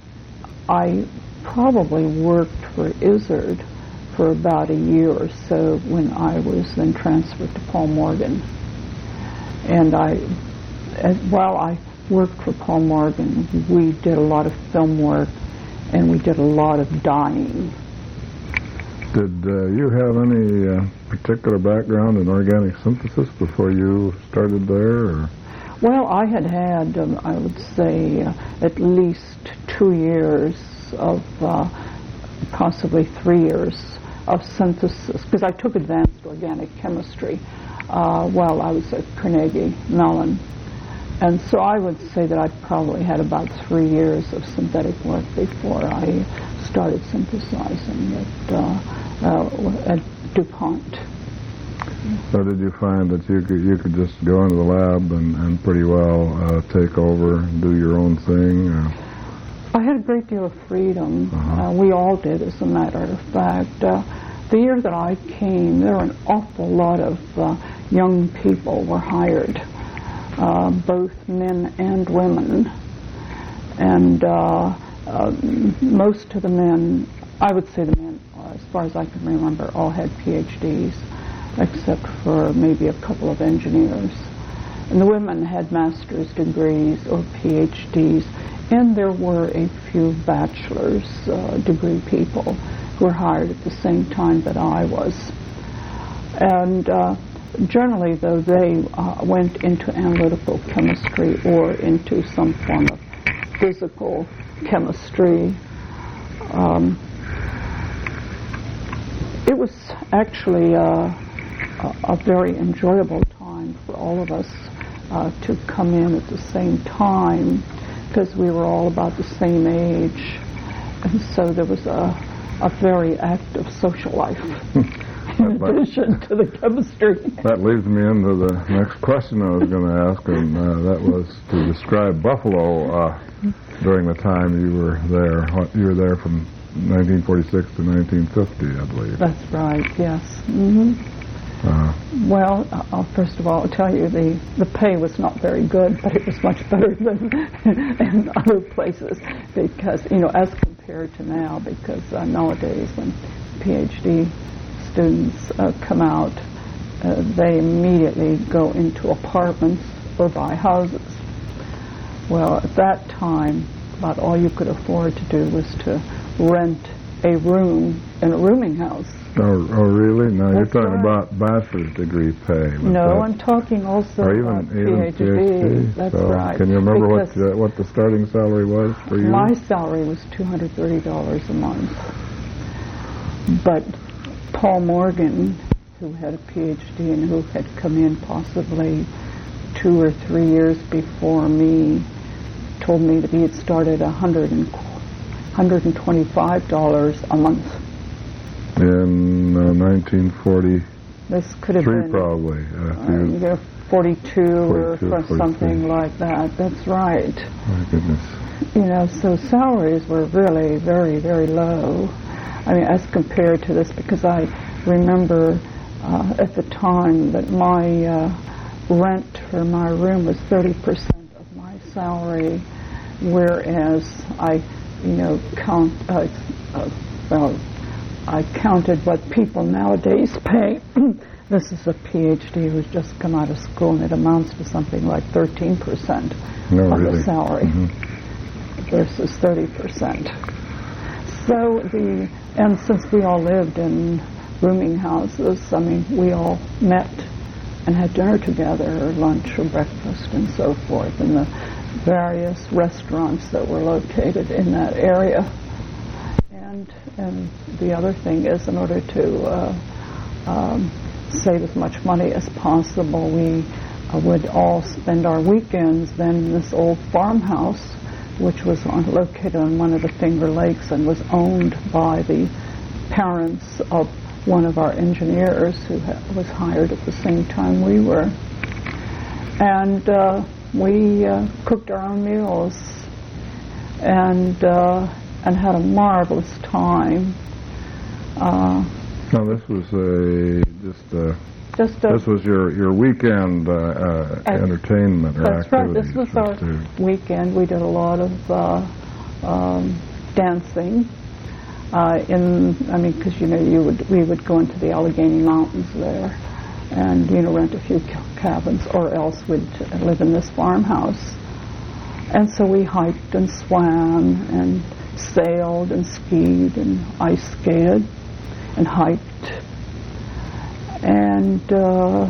I probably worked for Izzard for about a year or so when I was then transferred to Paul Morgan. And I, as, while I worked for Paul Morgan, we did a lot of film work and we did a lot of dyeing. Did uh, you have any uh, particular background in organic synthesis before you started there? Or? Well, I had had, um, I would say, uh, at least two years of, uh, possibly three years of synthesis, because I took advanced organic chemistry uh, while I was at Carnegie Mellon. And so I would say that I probably had about three years of synthetic work before I started synthesizing at, uh, uh, at DuPont. So did you find that you could you could just go into the lab and, and pretty well uh, take over and do your own thing? Or? I had a great deal of freedom. Uh-huh. Uh, we all did, as a matter of fact. Uh, the year that I came, there were an awful lot of uh, young people were hired, uh, both men and women. And uh, uh, most of the men, I would say the men, as far as I can remember, all had P H Ds, except for maybe a couple of engineers. And the women had master's degrees or P H Ds. And there were a few bachelor's uh, degree people who were hired at the same time that I was. And uh, generally, though, they uh, went into analytical chemistry or into some form of physical chemistry. Um, it was actually uh, a, a very enjoyable time for all of us uh, to come in at the same time, because we were all about the same age, and so there was a, a very active social life in addition to the chemistry. That leads me into the next question I was going to ask, and uh, that was to describe Buffalo uh, during the time you were there. You were there from nineteen forty-six to nineteen fifty, I believe. That's right, yes. Mm-hmm. Uh, well, uh, first of all, I'll tell you, the, the pay was not very good, but it was much better than in other places, because, you know, as compared to now, because uh, nowadays when P H D students uh, come out, uh, they immediately go into apartments or buy houses. Well, at that time, about all you could afford to do was to rent a room in a rooming house. Oh, oh, really? No, That's you're talking right. about bachelor's degree pay. No, that, I'm talking also or even, about even P H D. That's so right. Can you remember what Because the, what the starting salary was for you? my salary was two hundred thirty dollars a month. But Paul Morgan, who had a P H D and who had come in possibly two or three years before me, told me that he had started at one hundred twenty-five dollars a month. In uh, nineteen forty-three, This could have been probably. Uh, uh, either forty-two or forty-two, for forty-three. something like that. That's right. My goodness. You know, so salaries were really very, very low. I mean, as compared to this, because I remember uh, at the time that my uh, rent for my room was thirty percent salary, whereas I, you know, count, uh, uh, well, I counted what people nowadays pay. This is a P H D who's just come out of school, and it amounts to something like thirteen percent No, of really? the salary Mhm. versus thirty percent. So the, and since we all lived in rooming houses, I mean, we all met and had dinner together, or lunch or breakfast and so forth, in the various restaurants that were located in that area. And and the other thing is, in order to uh, um, save as much money as possible, we uh, would all spend our weekends then in this old farmhouse, which was on, located on one of the Finger Lakes and was owned by the parents of one of our engineers who ha- was hired at the same time we were. And uh, we uh, cooked our own meals and uh, and had a marvelous time. Uh, Now, this was a just a, just a, this was your your weekend uh, uh, Ex- entertainment or That's right. activities. This was just our to- weekend. We did a lot of uh, um, dancing. Uh, in, I mean, because you know, you would we would go into the Allegheny Mountains there, and you know, rent a few ca- cabins, or else we'd live in this farmhouse. And so we hiked and swam and sailed and skied and ice skated and hiked, and uh,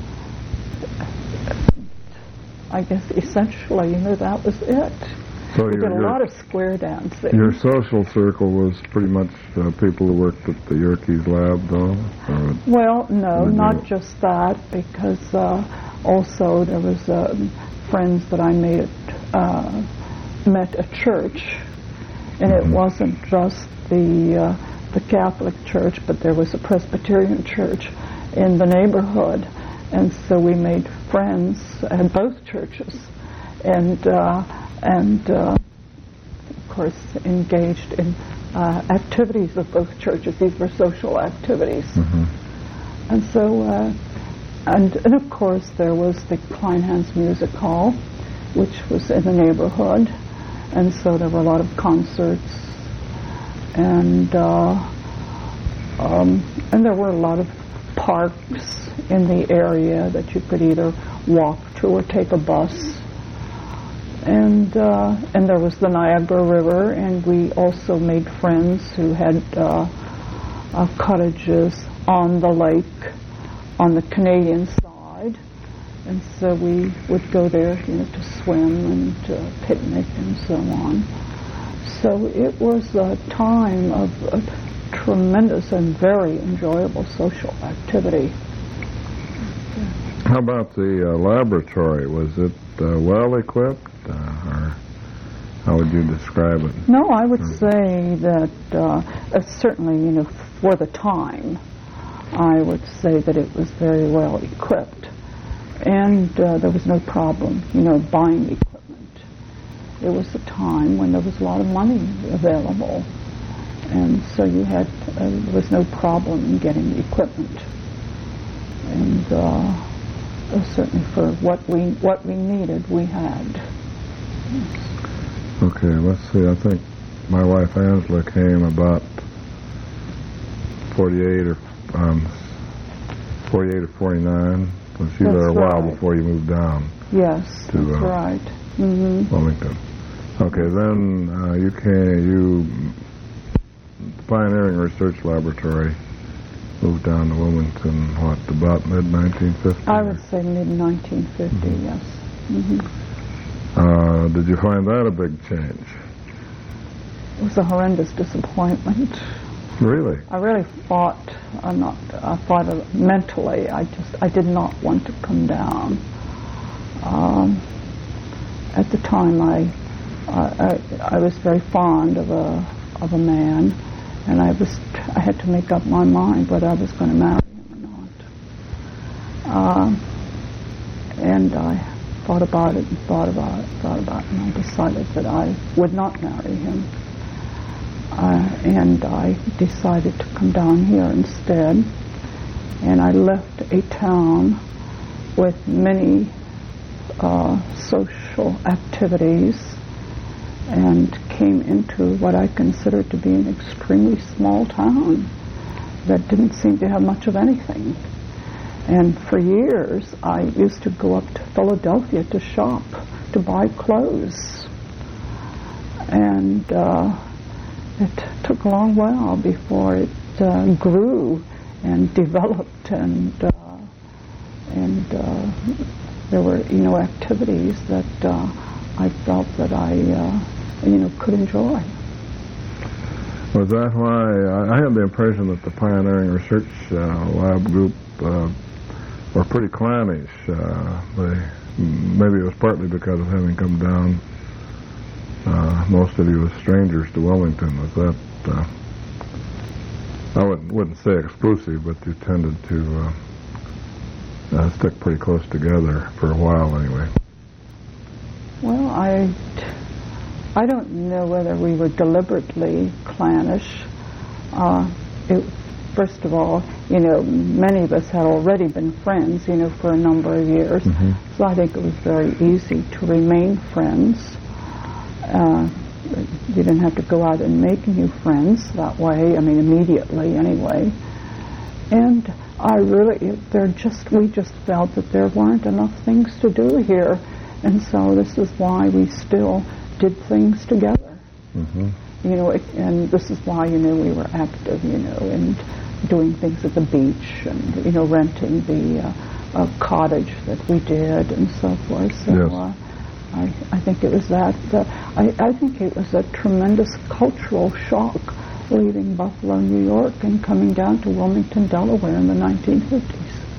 I guess essentially, you know, that was it. So We your, did a your, lot of square dancing. your social circle was pretty much uh, people who worked at the Yerkes lab, though? Or Well, no, Would not you- just that, because uh, also there was um, friends that I made at, uh, met at church, and it Mhm. wasn't just the uh, the Catholic church, but there was a Presbyterian church in the neighborhood, and so we made friends at both churches, and uh, and uh, of course engaged in uh, activities of both churches. These were social activities. Mhm. And so, uh, and, and of course, there was the Kleinhans Music Hall, which was in the neighborhood, and so there were a lot of concerts, and uh, um, and there were a lot of parks in the area that you could either walk to or take a bus. And uh, and there was the Niagara River, and we also made friends who had uh, uh, cottages on the lake on the Canadian side, and so we would go there, you know, to swim and uh, picnic and so on. So it was a time of uh, tremendous and very enjoyable social activity. How about the uh, laboratory? Was it uh, well equipped, uh, or how would you describe it? No, I would say that uh, uh, certainly, you know, for the time, I would say that it was very well equipped, and uh, there was no problem, you know, buying equipment. It was a time when there was a lot of money available, and so you had uh, there was no problem in getting the equipment, and uh, uh, certainly for what we what we needed, we had. Okay, let's see. I think my wife Angela came about forty-eight or um, forty-eight or forty-nine. Was she That's there a while right. before you moved down Yes, To, that's uh, right. Mm-hmm. Wilmington? Okay, then uh, you came. You Pioneering Research Laboratory moved down to Wilmington. What, about mid nineteen fifty? I would say mid nineteen fifty. Mhm. Yes. Mm-hmm. Uh, did you find that a big change? It was a horrendous disappointment. Really? I really fought. I'm not. I fought uh, mentally. I just. I did not want to come down. Um, at the time, I, I. I was very fond of a of a man, and I was. I had to make up my mind whether I was going to marry him or not. Um, and I thought about it and thought about it, thought about it, and I decided that I would not marry him. Uh, and I decided to come down here instead. And I left a town with many uh, social activities and came into what I consider to be an extremely small town that didn't seem to have much of anything. And for years, I used to go up to Philadelphia to shop, to buy clothes. And uh, it took a long while before it uh, grew and developed, and uh, and uh, there were, you know, activities that uh, I felt that I, uh, you know, could enjoy. Was that why I, I had the impression that the Pioneering Research uh, Lab group uh, were pretty clannish? Uh, they maybe it was partly because of having come down. Uh, most of you as strangers to Wellington. Was that? Uh, I wouldn't wouldn't say exclusive, but you tended to uh, uh, stick pretty close together for a while, anyway. Well, I. I don't know whether we were deliberately clannish. Uh, it, first of all, you know, many of us had already been friends, you know, for a number of years. Mm-hmm. So I think it was very easy to remain friends. Uh, you didn't have to go out and make new friends that way, I mean, immediately anyway. And I really, there just, we just felt that there weren't enough things to do here. And so this is why we still did things together. Mm-hmm. You know, it, and this is why, you know, we were active, you know, and doing things at the beach and, you know, renting the uh, uh, cottage that we did and so forth. So yes. uh, I, I think it was that. Uh, I, I think it was a tremendous cultural shock leaving Buffalo, New York, and coming down to Wilmington, Delaware in the nineteen fifties.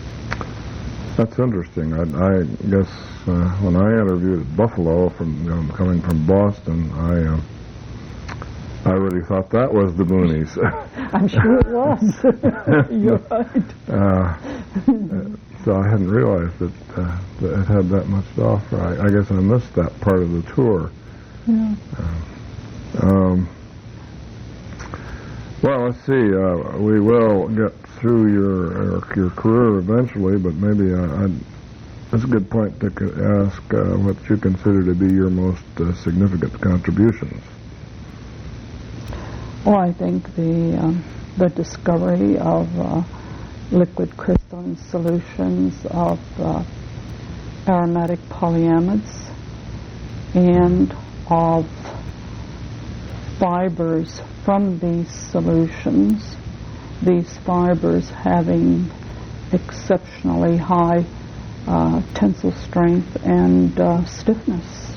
That's interesting. I, I guess uh, when I interviewed at Buffalo, from you know, coming from Boston, I uh, I really thought that was the boonies. I'm sure it was. You're right. Uh, so I hadn't realized that, uh, that it had that much to offer. I, I guess I missed that part of the tour. Yeah. Uh, um, well, let's see. Uh, we will get through your uh, your career eventually, but maybe uh, I'd, that's a good point to ask uh, what you consider to be your most uh, significant contributions. Well, I think the um, the discovery of uh, liquid crystalline solutions of uh, aromatic polyamides and of fibers from these solutions, these fibers having exceptionally high uh, tensile strength and uh, stiffness.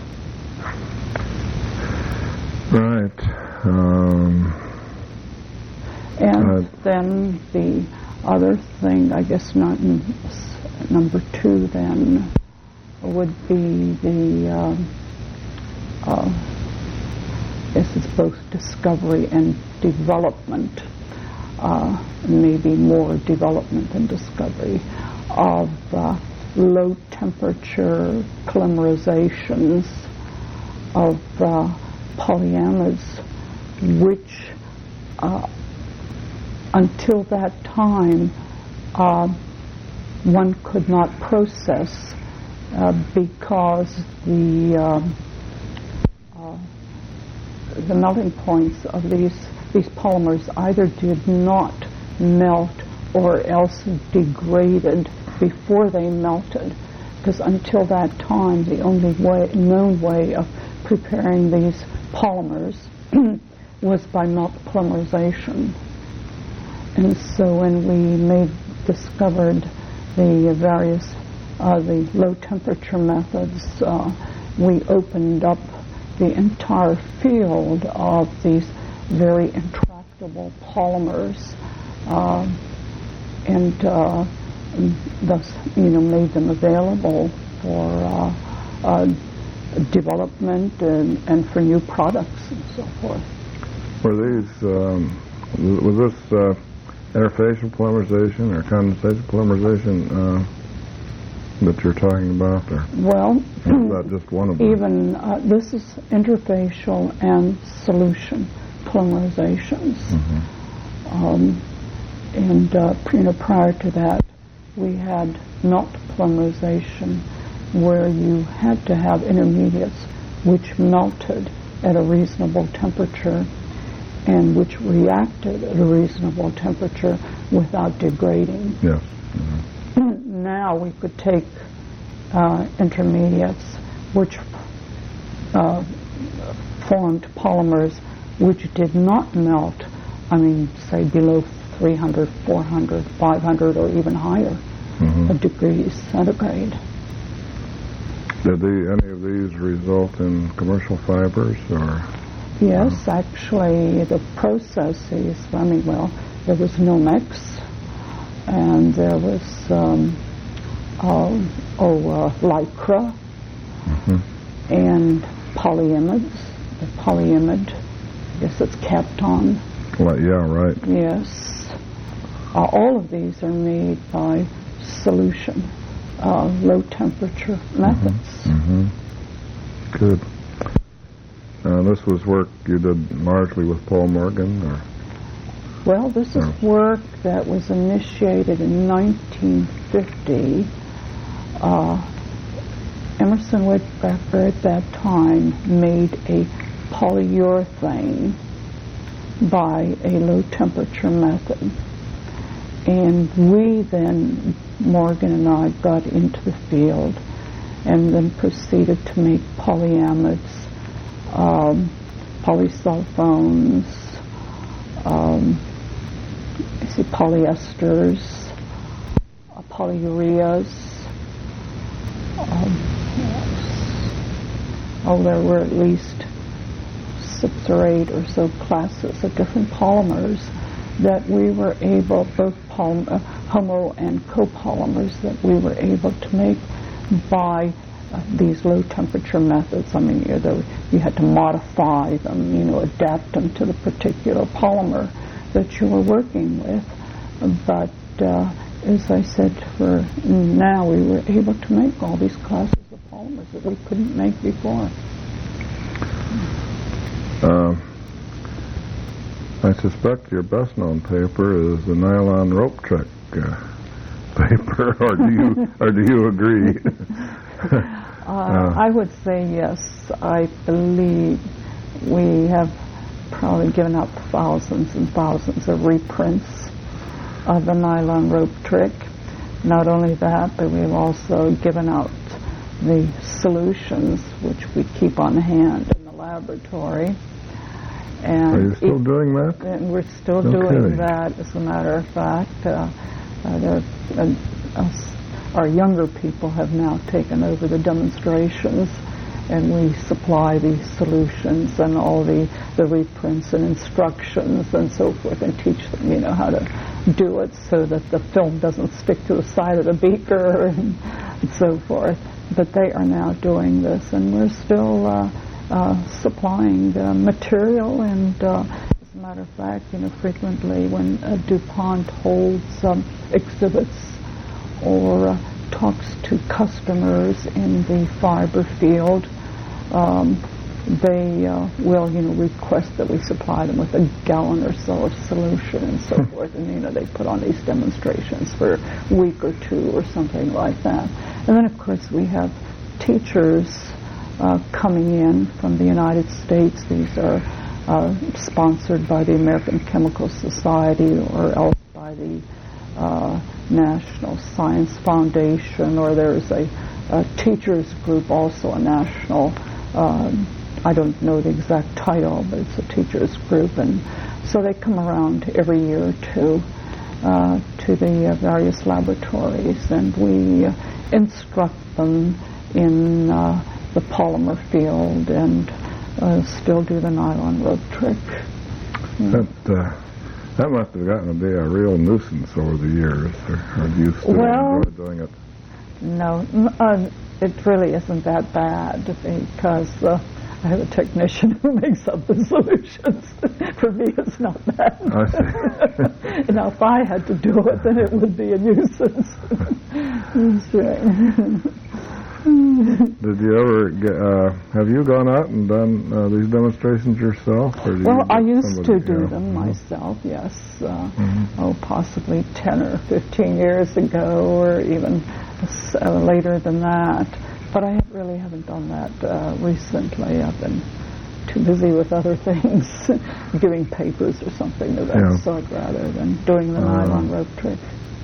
Right. Um, and uh, then the other thing, I guess not in s- number two then, would be the, uh, uh, this is both discovery and development, uh, maybe more development than discovery, of uh, low temperature polymerizations of uh, polyamides, which uh, until that time uh, one could not process uh, because the um, uh, the melting points of these these polymers either did not melt or else degraded before they melted, because until that time the only way known way of preparing these polymers was by melt polymerization. And so when we made discovered the various uh, the low temperature methods, uh, we opened up the entire field of these very intractable polymers, uh, and uh, thus, you know, made them available for uh, uh, development and, and for new products and so forth. Were these, um, was this uh, interfacial polymerization or condensation polymerization uh, that you're talking about, or well, is that just one of them? Even uh, this is interfacial and solution polymerizations, mm-hmm. um, and uh, you know, prior to that, we had melt polymerization where you had to have intermediates which melted at a reasonable temperature and which reacted at a reasonable temperature without degrading. Yes. Mm-hmm. Now we could take uh, intermediates which uh, formed polymers which did not melt, I mean, say below three hundred, four hundred, five hundred, or even higher Mm-hmm. degrees centigrade. Did the, any of these result in commercial fibers, or? Yes, actually, the processes, I mean, well, there was Nomex, and there was, um, uh, oh, uh, Lycra, Mm-hmm. and polyimides. The polyimide, I guess it's Kapton. Well, yeah, right. Yes. Uh, all of these are made by solution, uh, low temperature methods. Mm-hmm. Good. Uh, this was work you did largely with Paul Morgan, or? Well, this is Oh. work that was initiated in nineteen fifty. Uh, Emerson Whitbecker at that time made a polyurethane by a low temperature method. And we then, Morgan and I, got into the field and then proceeded to make polyamides, um, polysulfones, um, I see polyesters, uh, polyureas. Um, oh, there were at least six or eight or so classes of different polymers that we were able, both poly- uh, homo and copolymers, that we were able to make by uh, these low temperature methods. I mean, you, know, you had to modify them, you know, adapt them to the particular polymer that you were working with. But uh, as I said, for now we were able to make all these classes of polymers that we couldn't make before. Uh, I suspect your best-known paper is the nylon rope trick uh, paper, or do you or do you agree? uh, uh, I would say yes. I believe we have probably given out thousands and thousands of reprints of the nylon rope trick. Not only that, but we've also given out the solutions which we keep on hand in the laboratory. And Are you still it, doing that? And we're still Okay. doing that, as a matter of fact. Uh, uh, there, uh, us, our younger people have now taken over the demonstrations, and we supply these solutions and all the, the reprints and instructions and so forth, and teach them, you know, how to do it so that the film doesn't stick to the side of the beaker and, and so forth. But they are now doing this, and we're still uh, uh, supplying the material. And uh, as a matter of fact, you know, frequently when uh, DuPont holds um, exhibits or uh, talks to customers in the fiber field, um, they uh, will, you know, request that we supply them with a gallon or so of solution and so forth. And, you know, they put on these demonstrations for a week or two or something like that. And then, of course, we have teachers uh, coming in from the United States. These are uh, sponsored by the American Chemical Society or else by the uh, National Science Foundation, or there's a, a teachers group, also a national, uh, I don't know the exact title, but it's a teachers group. And so they come around every year or two uh, to the uh, various laboratories, and we uh, instruct them in uh, the polymer field and uh, still do the nylon rope trick. That, uh, that must have gotten to be a real nuisance over the years, or, or do you still Well, enjoy doing it? No, n- uh, it really isn't that bad, because uh, I have a technician who makes up the solutions. For me, it's not bad. I see. Now, if I had to do it, then it would be a nuisance. That's right. Did you ever get, uh, have you gone out and done uh, these demonstrations yourself? Or do you Well, I get used somebody- to do yeah. them Mhm. myself, yes. Uh, Mhm. Oh, possibly ten or fifteen years ago, or even uh, later than that, But I really haven't done that uh, recently. I've been too busy with other things, giving papers or something of that Yeah. sort rather than doing the Uh. nylon rope trick.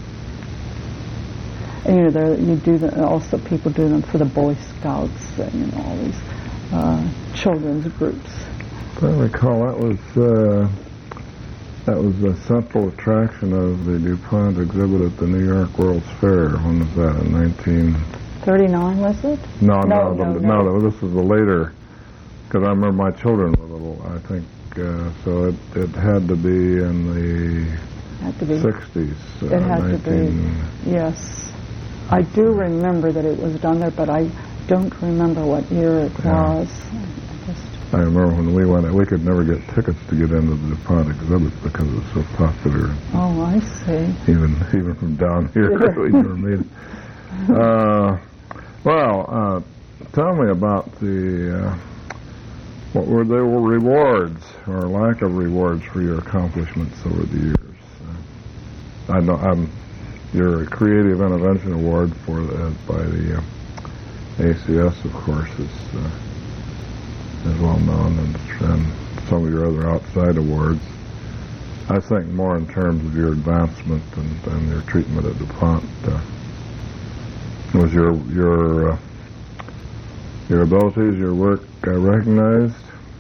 And you know, there you do the, also people do them for the Boy Scouts and you know all these uh, children's groups. If I recall, that was uh, that was the central attraction of the DuPont exhibit at the New York World's Fair. When was that? In nineteen. thirty-nine was it? No, No, no, no, the, no. no, this was the later. Because I remember my children were little. I think uh, so. It it had to be in the Had to be. sixties. Uh, It had to be. Yes, I do remember that it was done there, but I don't remember what year it Yeah. was. I just, I remember when we went, we could never get tickets to get into the DuPont exhibit because it was so popular. oh, I see. Even even from down here, we never made it. Uh, well, uh, tell me about the uh, what were the rewards or lack of rewards for your accomplishments over the years. Uh, I know I'm your Creative Intervention Award for uh, by the uh, A C S, of course, is uh, is well known, and, and some of your other outside awards. I think more in terms of your advancement and, and your treatment at DuPont. Uh, was your your uh, your abilities, your work uh, recognized?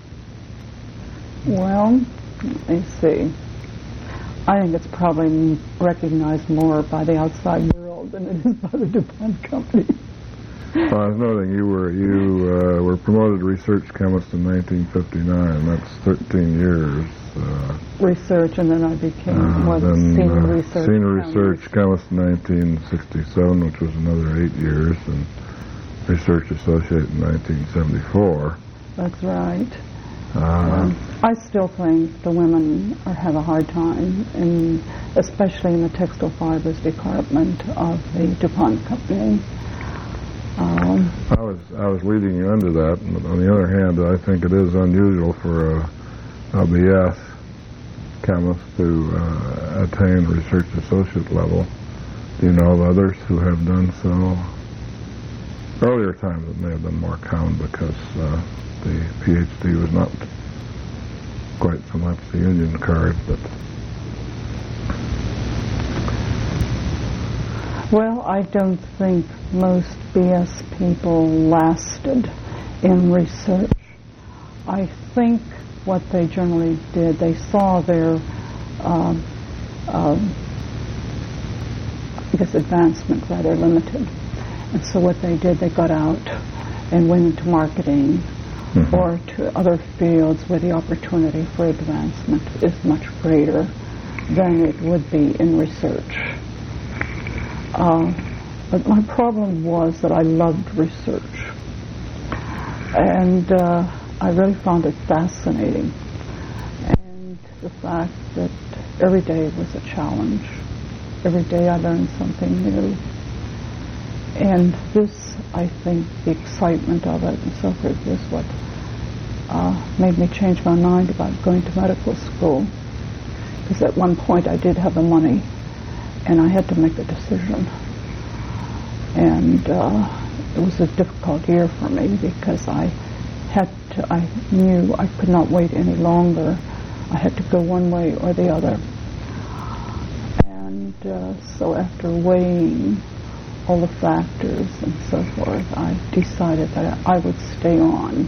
Well, let me see. I think it's probably recognized more by the outside world than it is by the DuPont company. Well, I was noting you were you uh, were promoted research chemist in nineteen fifty-nine. That's thirteen years. Uh, Research, and then I became uh, was then, senior uh, research. senior chemist. research chemist in nineteen sixty-seven, which was another eight years, and research associate in nineteen seventy-four. That's right. Uh, Um, I still think the women are, have a hard time, in, especially in the textile fibers department of the DuPont company. Um, I was I was leading you into that, but on the other hand, I think it is unusual for a, a B S chemist to uh, attain research associate level. Do you know of others who have done so? Earlier times it may have been more common because uh, the PhD was not quite so much the Union card, but well, I don't think most B S people lasted in research. I think what they generally did, they saw their, um, um, I guess, advancement rather limited. And so what they did, they got out and went into marketing mm-hmm. or to other fields where the opportunity for advancement is much greater than it would be in research. Uh, but my problem was that I loved research. And uh, I really found it fascinating. And the fact that every day was a challenge. Every day I learned something new. And this, I think, the excitement of it and so forth was what uh, made me change my mind about going to medical school. Because at one point I did have the money, and I had to make a decision. And uh, it was a difficult year for me because I had to, I knew I could not wait any longer. I had to go one way or the other. And uh, so after weighing all the factors and so forth, I decided that I would stay on.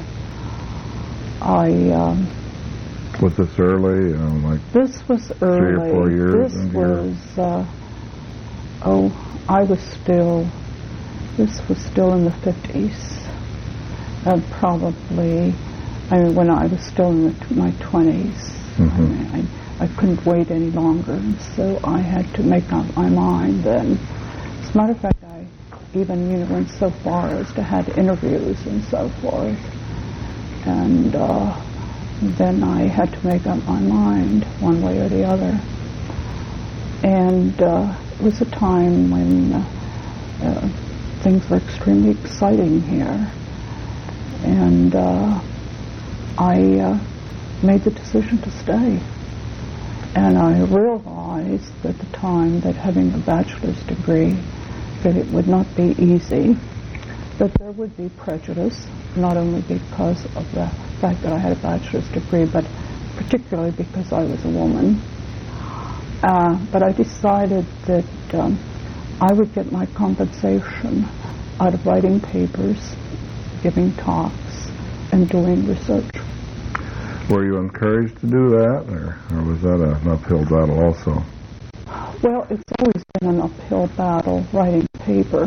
I um, was this early? Um, like this was early. Three or four years This into your- was uh, oh, I was still. This was still in the fifties. Uh, probably, I mean, when I was still in the, my twenties. Mm-hmm. I mean, I, I couldn't wait any longer, and so I had to make up my mind then. As a matter of fact, I even you know, went so far as to have interviews and so forth. And uh, then I had to make up my mind one way or the other. And uh, it was a time when uh, uh, things were extremely exciting here. And uh, I uh, made the decision to stay. And I realized at the time that having a bachelor's degree, that it would not be easy, that there would be prejudice, not only because of the fact that I had a bachelor's degree, but particularly because I was a woman. Uh, but I decided that um, I would get my compensation out of writing papers, giving talks, and doing research. Were you encouraged to do that, or, or was that an uphill battle also? Well, it's always been an uphill battle writing paper,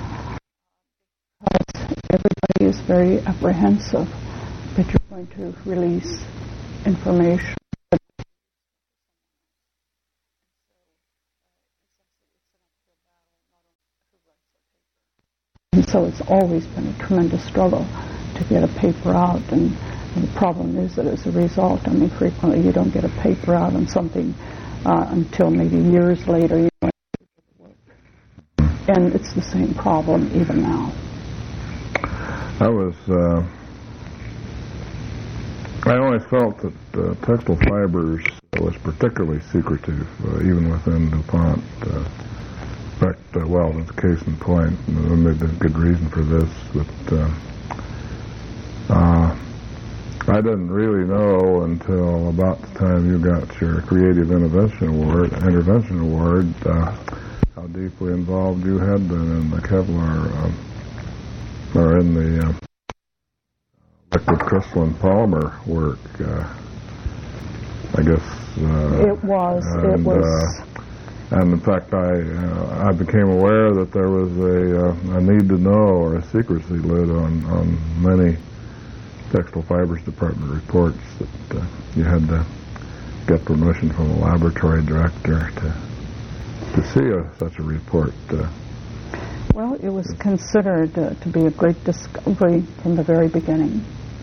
because everybody is very apprehensive that you're going to release information. And so it's always been a tremendous struggle to get a paper out, and, and the problem is that as a result, I mean, frequently you don't get a paper out on something uh, until maybe years later. You know, and it's the same problem even now. I was, uh, I always felt that uh, textile fibers was particularly secretive, uh, even within DuPont. Uh, In fact, uh, well, it's a case in point, and maybe there's a good reason for this, but uh, uh, I didn't really know until about the time you got your Creative Intervention Award, Intervention Award, uh, how deeply involved you had been in the Kevlar, uh, or in the uh, liquid crystalline polymer work. Uh, I guess uh, it was. And, it was. Uh, And in fact, I uh, I became aware that there was a, uh, a need to know or a secrecy lid on, on many textile fibers department reports that uh, you had to get permission from a laboratory director to to see a, such a report. Uh, well, it was considered uh, to be a great discovery from the very beginning.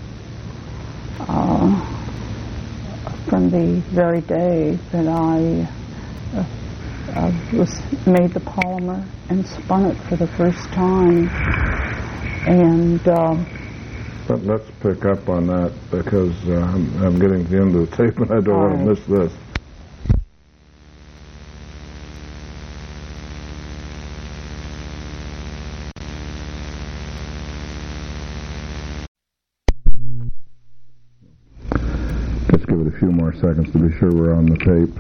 Uh, from the very day that I uh, Uh, was made the polymer and spun it for the first time, and um, but let's pick up on that because uh, I'm, I'm getting to the end of the tape and I don't want to miss this. Let's give it a few more seconds to be sure we're on the tape.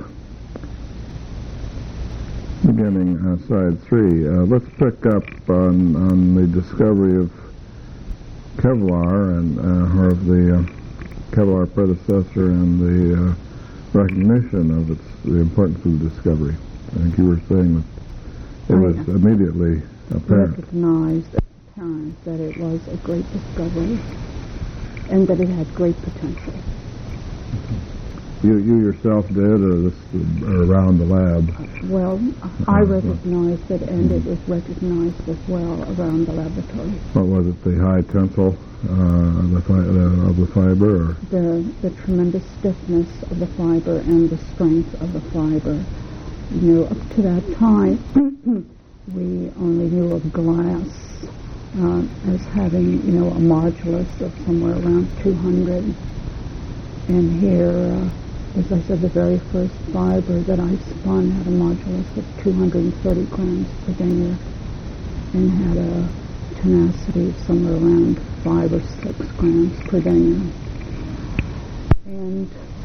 Beginning uh, side three, uh, let's pick up on, on the discovery of Kevlar and uh, or of the uh, Kevlar predecessor and the uh, recognition of its the importance of the discovery. I think you were saying that it oh, was yeah. immediately apparent. Recognized at the time that it was a great discovery and that it had great potential. You, you yourself did, or this, or around the lab? Well, I recognized it, and it was recognized as well around the laboratory. What was it? The high tensile uh, of, the fi- uh, of the fiber, or the the tremendous stiffness of the fiber and the strength of the fiber. You know, up to that time, we only knew of glass uh, as having, you know, a modulus of somewhere around two hundred, and here. Uh, As I said, the very first fiber that I spun had a modulus of two hundred thirty grams per denier and had a tenacity of somewhere around five or six grams per denier. And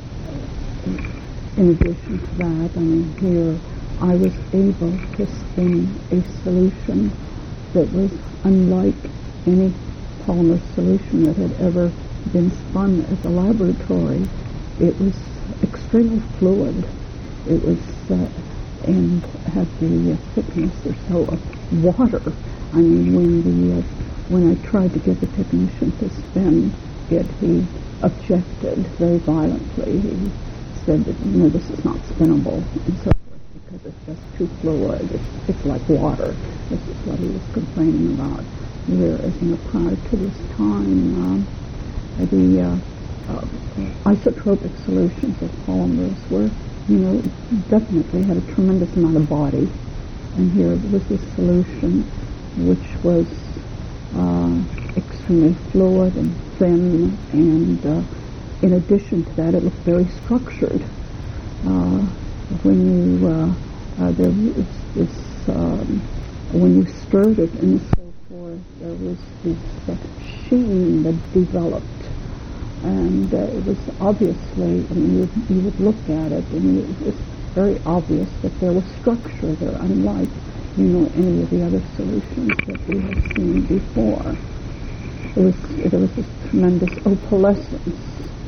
in addition to that, I mean, here I was able to spin a solution that was unlike any polymer solution that had ever been spun at the laboratory. It was extremely fluid. It was uh, and had the uh, thickness or so of water. I mean, when the uh, when I tried to get the technician to spin it, he objected very violently. He said that, you know, this is not spinnable and so forth because it's just too fluid. It's, it's like water. This is what he was complaining about. Whereas, you know, prior to this time, um, the uh, Uh, isotropic solutions of polymers were, you know, definitely had a tremendous amount of body. And here was this solution which was uh, extremely fluid and thin, and uh, in addition to that, it looked very structured. Uh, when you, uh, uh, there was this, um, when you stirred it and so forth, uh, there was this uh, sheen that developed. And uh, it was obviously, I mean, you, you would look at it, and it was very obvious that there was structure there, unlike, you know, any of the other solutions that we have seen before. There was, there was this tremendous opalescence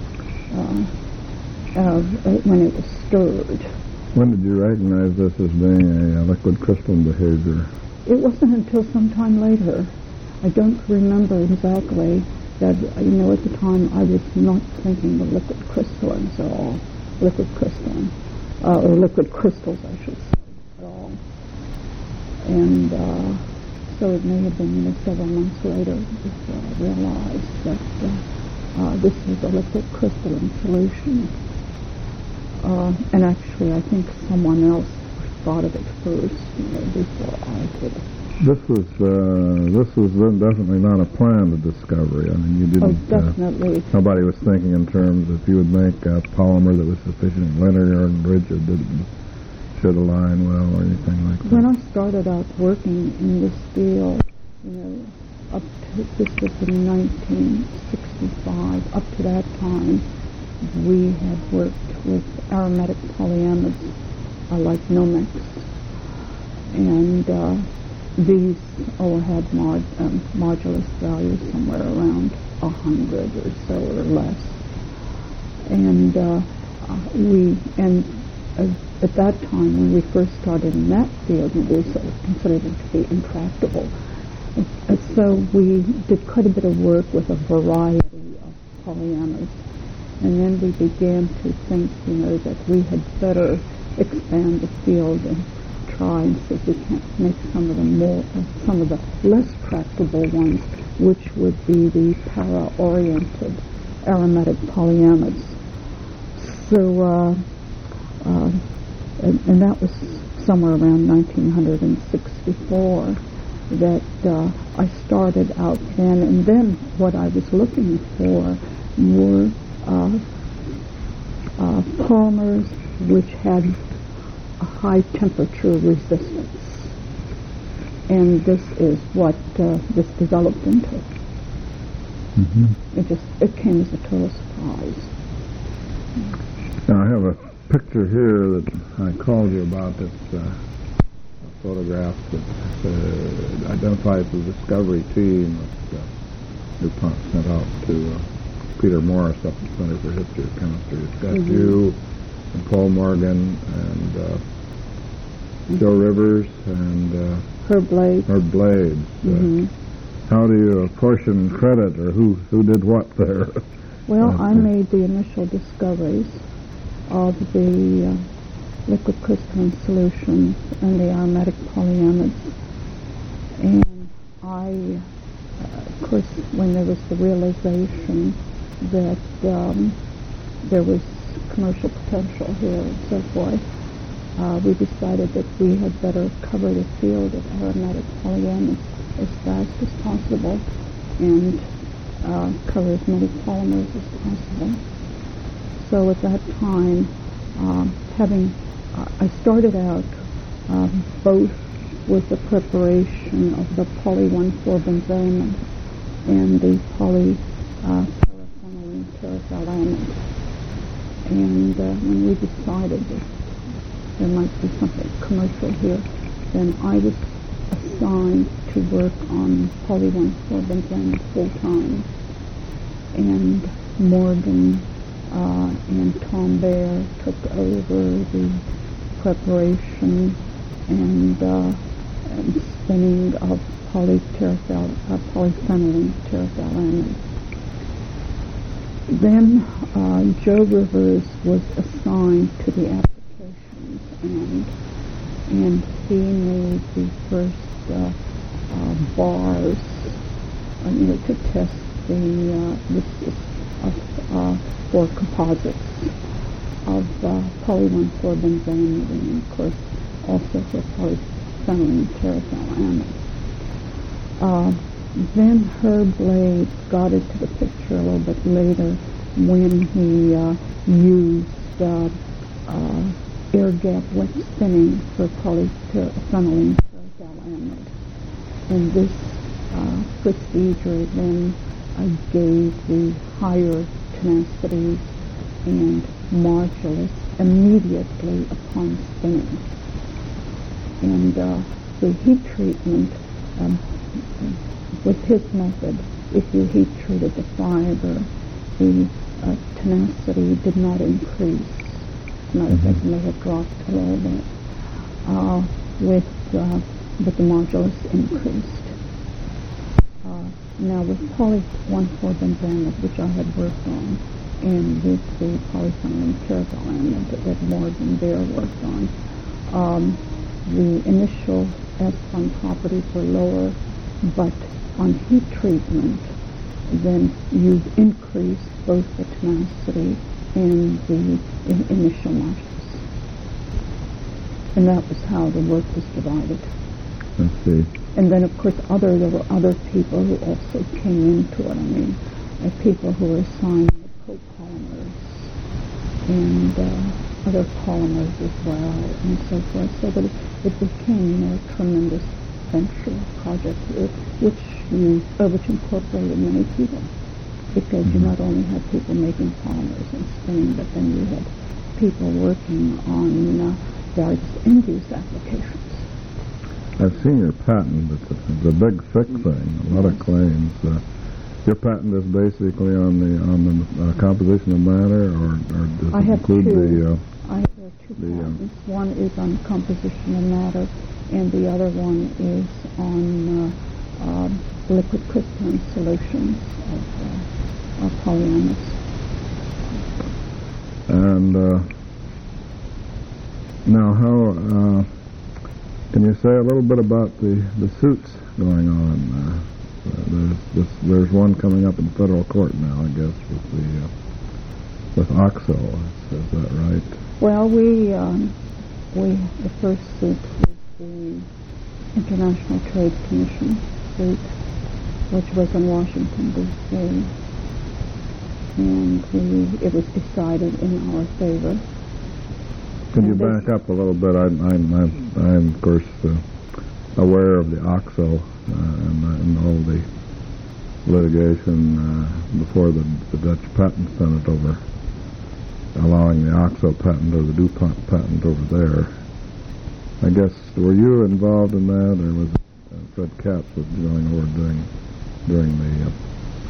uh, of, uh, when it was stirred. When did you recognize this as being a, a liquid crystalline behavior? It wasn't until some time later. I don't remember exactly that, you know, at the time I was not thinking of liquid crystallines at all, liquid crystalline, uh, or liquid crystals, I should say, at all. And uh, so it may have been, you know, several months later before I realized that uh, uh, this was a liquid crystalline solution. Uh, and actually, I think someone else thought of it first, you know, before I did. This was uh, this was then definitely not a planned discovery. I mean, you didn't. Oh, definitely. Uh, nobody was thinking in terms if you would make a polymer that was sufficiently linear and rigid that it should align well or anything like that. When I started out working in this field, you know, up to this was in nineteen sixty-five. Up to that time, we had worked with aromatic polyamides uh, like Nomex, and uh, these all had mod, um, modulus values somewhere around a hundred or so or less. And uh, uh, we, and uh, at that time when we first started in that field, it was uh, considered it to be intractable. And, and so we did quite a bit of work with a variety of polyamides. And then we began to think, you know, that we had better expand the field and try and see if we can't make some of the more, uh, some of the less tractable ones, which would be the para-oriented aromatic polyamides. So, uh, uh, and, and that was somewhere around nineteen sixty-four that uh, I started out then. And then what I was looking for were uh, uh, polymers which had a high temperature resistance, and this is what uh, this developed into. Mm-hmm. It just it came as a total surprise. Now I have a picture here that I called you about. It's uh, a photograph that uh, identifies the discovery team that uh, DuPont sent out to uh, Peter Morris up at the Center for History of Chemistry. It's got mm-hmm. you and Paul Morgan and uh, mm-hmm. Joe Rivers and uh, Herb Blades. Herb Blades. Mm-hmm. Uh, how do you apportion credit, or who who did what there? Well, uh, I made the initial discoveries of the uh, liquid crystalline solutions and the aromatic polyamides, and I, uh, of course, when there was the realization that um, there was commercial potential here and so forth, uh, we decided that we had better cover the field of aromatic polyamides as fast as possible and uh, cover as many polymers as possible. So at that time, um, having, uh, I started out um, both with the preparation of the poly one four benzoamide and the poly uh, paraphenylene terephthalamide. And uh, when we decided that there might be something commercial here, then I was assigned to work on poly one four benzoamide full time. And Morgan uh, and Tom Baer took over the preparation and, uh, and spinning of polyterephthalate, uh, polyphenylene terephthalamide. Then uh, Joe Rivers was assigned to the applications, and and he made the first uh, uh, bars, uh, you know, to test the uh, this of uh, for composites of uh, poly one four benzoamide, and of course also for polyphenylene terephthalamide. Uh, Then Herb Blades got into the picture a little bit later when he uh, used uh, uh, air gap wet spinning for polyphenylene terephthalamide. And this uh, procedure then uh, gave the higher tenacity and modulus immediately upon spinning. And uh, the heat treatment, um, with his method, if you heat treated the fiber, the uh, tenacity did not increase. Matter of fact, it may have dropped a little bit. Uh, with, uh, but the modulus increased. Uh, now with poly one four benzoamide, which I had worked on, and with the polyphenol empirical that, that Morgan Bear worked on, um, the initial S one properties were lower, but on heat treatment, then you increase both the tenacity and the in initial modulus. And that was how the work was divided. I see. And then, of course, other there were other people who also came into it. I mean, uh, people who were assigned the copolymers and uh, other polymers as well, and so forth. So that it, it became, you know, a tremendous venture project, uh, which you, uh, which incorporated many people, because mm-hmm. you not only had people making polymers and spinning, but then you had people working on uh, various end-use applications. I've seen your patent. It's a, it's a big, thick thing. A lot yes. of claims. Uh, your patent is basically on the on the uh, composition of matter, or, or does I it have include two. the? Uh, I have two the, patents. Uh, one is on composition of matter, and the other one is on uh, um, liquid crystalline solutions of, uh, of polyamides. And uh, now, how? Uh, Can you say a little bit about the, the suits going on? Uh, uh, there's this, there's one coming up in federal court now, I guess, with the uh, with OXO. Is, is that right? Well, we um, we the first suit was the International Trade Commission suit, which was in Washington D C, and we it was decided in our favor. Could you back up a little bit? I'm, I'm, I'm, I'm of course, uh, aware of the OXO uh, and, uh, and all the litigation uh, before the, the Dutch Patent Senate over allowing the OXO patent or the DuPont patent over there. I guess, were you involved in that, or was uh, Fred Capps was going over during, during the, uh,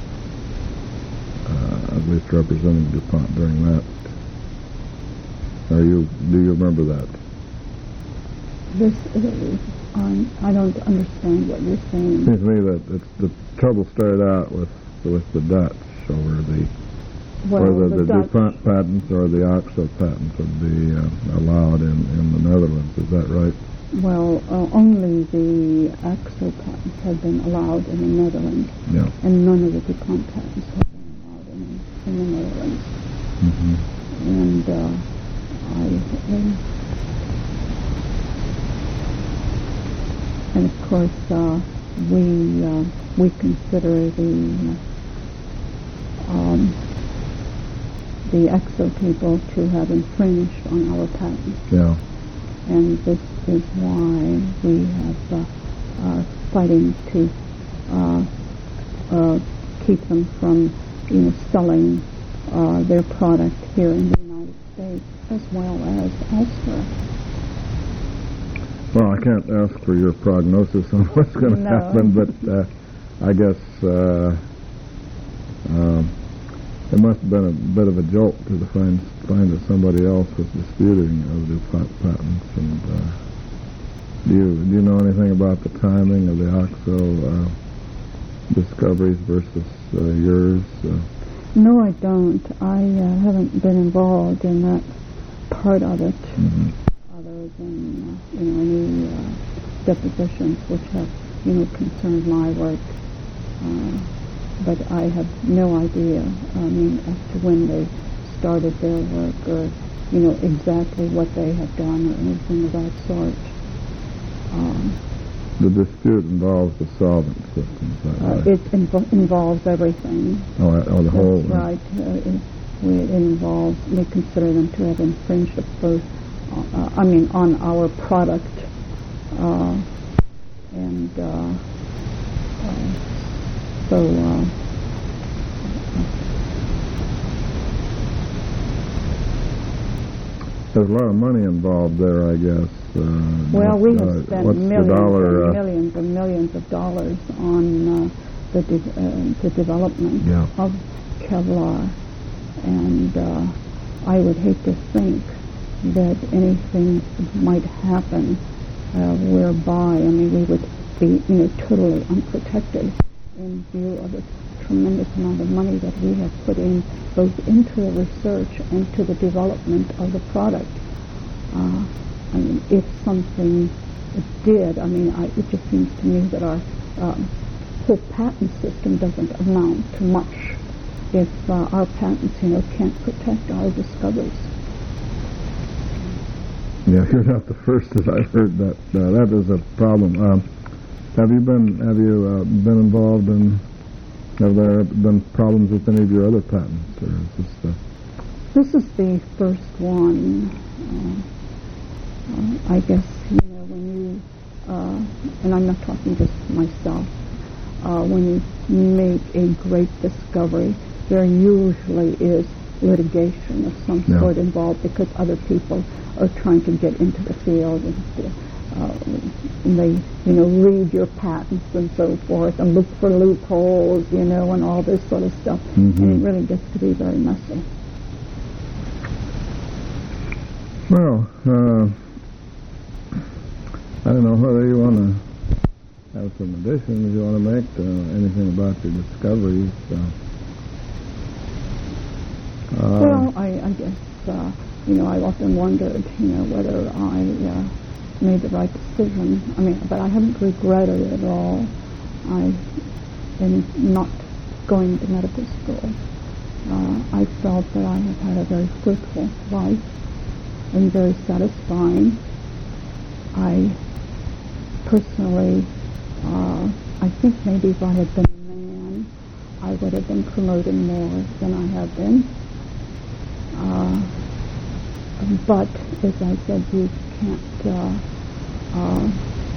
uh, at least representing DuPont during that? Are you, do you remember that? This, uh, um, I don't understand what you're saying. It seems to me that it's, the trouble started out with with the Dutch over the well, whether the, the DuPont patents or the OXO patents would be uh, allowed in, in the Netherlands. Is that right? Well, uh, only the OXO patents have been allowed in the Netherlands, yeah. and none of the DuPont patents have been allowed in, in the Netherlands. Mm-hmm. And uh, I, um, and of course, uh, we uh, we consider the uh, um, the OXO people to have infringed on our patents. Yeah. And this is why we have uh, uh, fighting to uh, uh, keep them from, you know, selling uh, their product here in the United States as well as elsewhere. Well, I can't ask for your prognosis on what's going to no. happen, but uh, I guess uh, um, it must have been a bit of a jolt to find find that somebody else was disputing of the DuPont patents. And uh, do you do you know anything about the timing of the OXO uh, discoveries versus uh, yours? Uh, no, I don't. I uh, haven't been involved in that part of it, mm-hmm. other than uh, you know any uh, depositions which have you know concerned my work. Uh, but I have no idea, I mean, as to when they started their work, or, you know, exactly what they have done, or anything of that sort. Um, the dispute involves the solvent system, is that uh, right? It inv- involves everything. Oh, uh, oh the That's whole... right. Uh, it, we, it involves, we consider them to have infringed both, uh, I mean, on our product, uh, and... Uh, Uh, so, uh, There's a lot of money involved there, I guess. Uh, well, we have uh, spent what's millions the dollar, and uh, millions and millions of dollars on uh, the, de- uh, the development Yeah. of Kevlar, and uh, I would hate to think that anything might happen uh, whereby, I mean, we would be, you know, totally unprotected in view of the tremendous amount of money that we have put in both into the research and to the development of the product. Uh, I mean, if something did, I mean, I, it just seems to me that our um, whole patent system doesn't amount to much if uh, our patents, you know, can't protect our discoveries. Yeah, you're not the first that I've heard that. Uh, that is a problem. Um, have you been Have you uh, been involved in? Have there been problems with any of your other patents, or is this the? This is the first one. Uh, uh, I guess, you know, when you, uh, and I'm not talking just myself, uh, when you make a great discovery, there usually is litigation of some Yeah. sort involved because other people are trying to get into the field and, uh, and they, you know, read your patents and so forth and look for loopholes, you know, and all this sort of stuff. Mm-hmm. And it really gets to be very messy. Well, uh, I don't know whether you want to have some additions you want to make to anything about your discoveries. Uh, uh, Well, I, I guess, uh, you know, I've often wondered, you know, whether I uh, made the right decision. I mean, but I haven't regretted it at all. I, in not going to medical school, uh, I felt that I have had a very fruitful life and very satisfying. I personally, uh, I think maybe if I had been a man, I would have been promoted more than I have been. Uh, but, as I said, you can't uh, uh,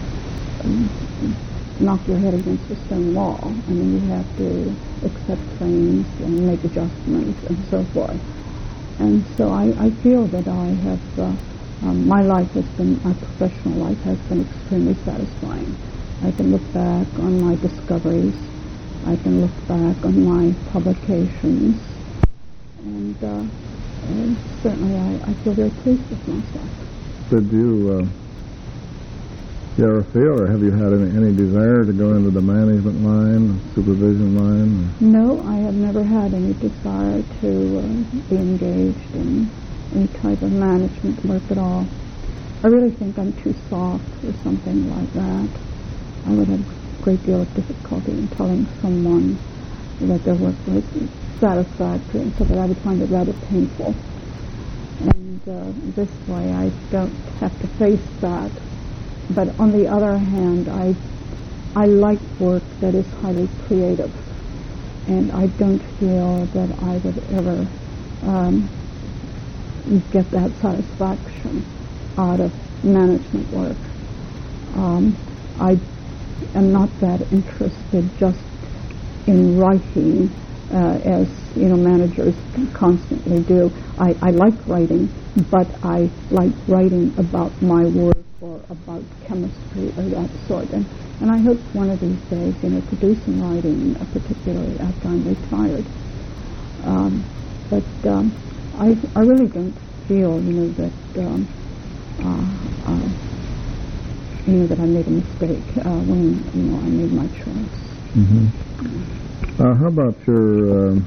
knock your head against a stone wall. I mean, you have to accept things and make adjustments and so forth. And so I, I feel that I have, uh, um, my life has been, my professional life has been extremely satisfying. I can look back on my discoveries. I can look back on my publications. And, uh, and certainly I, I feel very pleased with myself. did you, uh, you ever feel, or have you had any, any desire to go into the management line, supervision line? Or? No, I have never had any desire to uh, be engaged in any type of management work at all. I really think I'm too soft for something like that. I would have a great deal of difficulty in telling someone that their work was satisfactory, and so that I would find it rather painful. And uh, this way I don't have to face that. But on the other hand, I I like work that is highly creative, and I don't feel that I would ever um, get that satisfaction out of management work. Um, I am not that interested just in writing, uh, as you know, managers constantly do. I, I like writing, but I like writing about my work or about chemistry or that sort. And, and I hope one of these days, you know, to do some writing, uh, particularly after I'm retired. Um, but um, I, I really don't feel, you know, that um, uh, uh, you know that I made a mistake uh, when you know I made my choice. Mm-hmm. Uh, how about your? Um,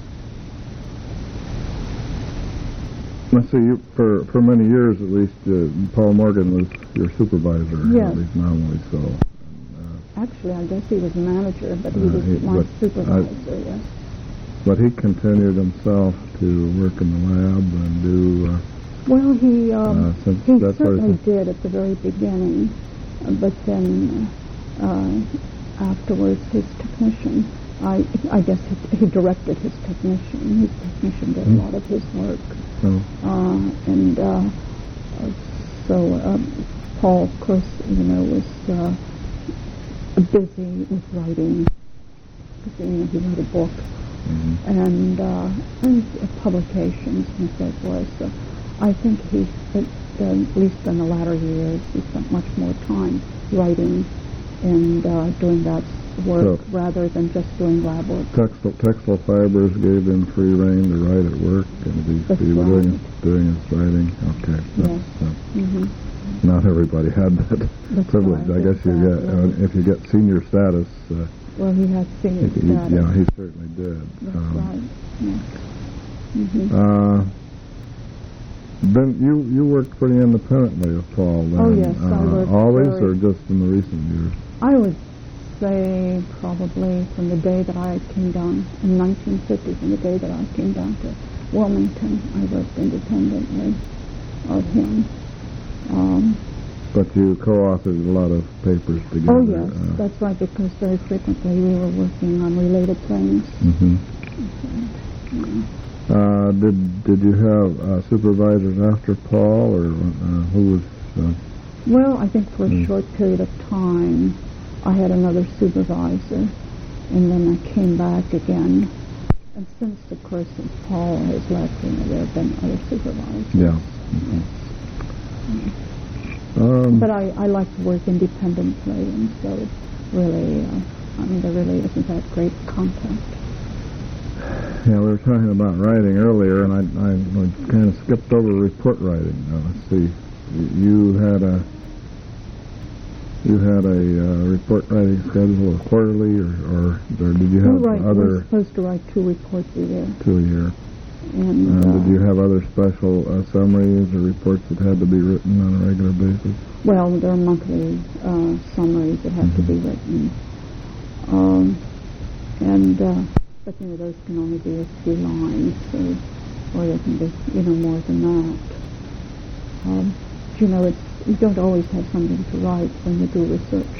let's see. You, for for many years, at least, uh, Paul Morgan was your supervisor. Yes. At least nominally so. And, uh, Actually, I guess he was manager, but he Uh, was he- my but supervisor. Yes. but he continued himself to work in the lab and do. Uh, Well, he um, Uh, since he that's what I certainly think- did at the very beginning, uh, but then uh, afterwards, his technician. I I guess he, he directed his technician. His technician did Mm. a lot of his work, so, uh, and uh, uh, so um, Paul, of course, you know, was uh, busy with writing. You know, he wrote a book Mm-hmm. and, uh, and uh, publications and so forth. So I think he, at, uh, at least in the latter years, he spent much more time writing and uh, doing that work So rather than just doing lab work. Textile, textile fibers gave him free rein to write at work, and he, That's he was right. doing, doing his writing. Okay. Yes. So, Mm-hmm. not everybody had that That's privilege. right, I guess you get exactly. uh, if you get senior status. Uh, Well, he had senior he, he- status. yeah, he certainly did. That's Um, right. Yes. Mm-hmm. Uh, then you you worked pretty independently of Paul. Then. Oh, yes, I uh, worked always, very- or just in the recent years. I would say probably from the day that I came down in nineteen fifty, from the day that I came down to Wilmington, I worked independently of him. Um, But you co-authored a lot of papers together. oh, yes, Uh, that's right, because very frequently we were working on related things. mhm. Yeah. Uh, did did you have uh, supervisors after Paul, or uh, who was? Uh, Well, I think for a Mm. short period of time, I had another supervisor, and then I came back again. And since, of course, since Paul has left, you know, there have been other supervisors. yeah. Um, But I, I like to work independently, and so really, uh, I mean, there really isn't that great contact. yeah, we were talking about writing earlier, and I, I, I kind of skipped over report writing. Now, let's see. You had a you had a uh, report writing schedule of quarterly, or, or, or did you have We're, right, we're other supposed to write two reports a year. two a year? And, Uh, uh, did you have other special uh, summaries or reports that had to be written on a regular basis? Well, there are monthly uh, summaries that have to be written. Um, and, uh, but, you know, those can only be a few lines, or, or they can be, you know, more than that. Um, you know, it's, you don't always have something to write when you do research.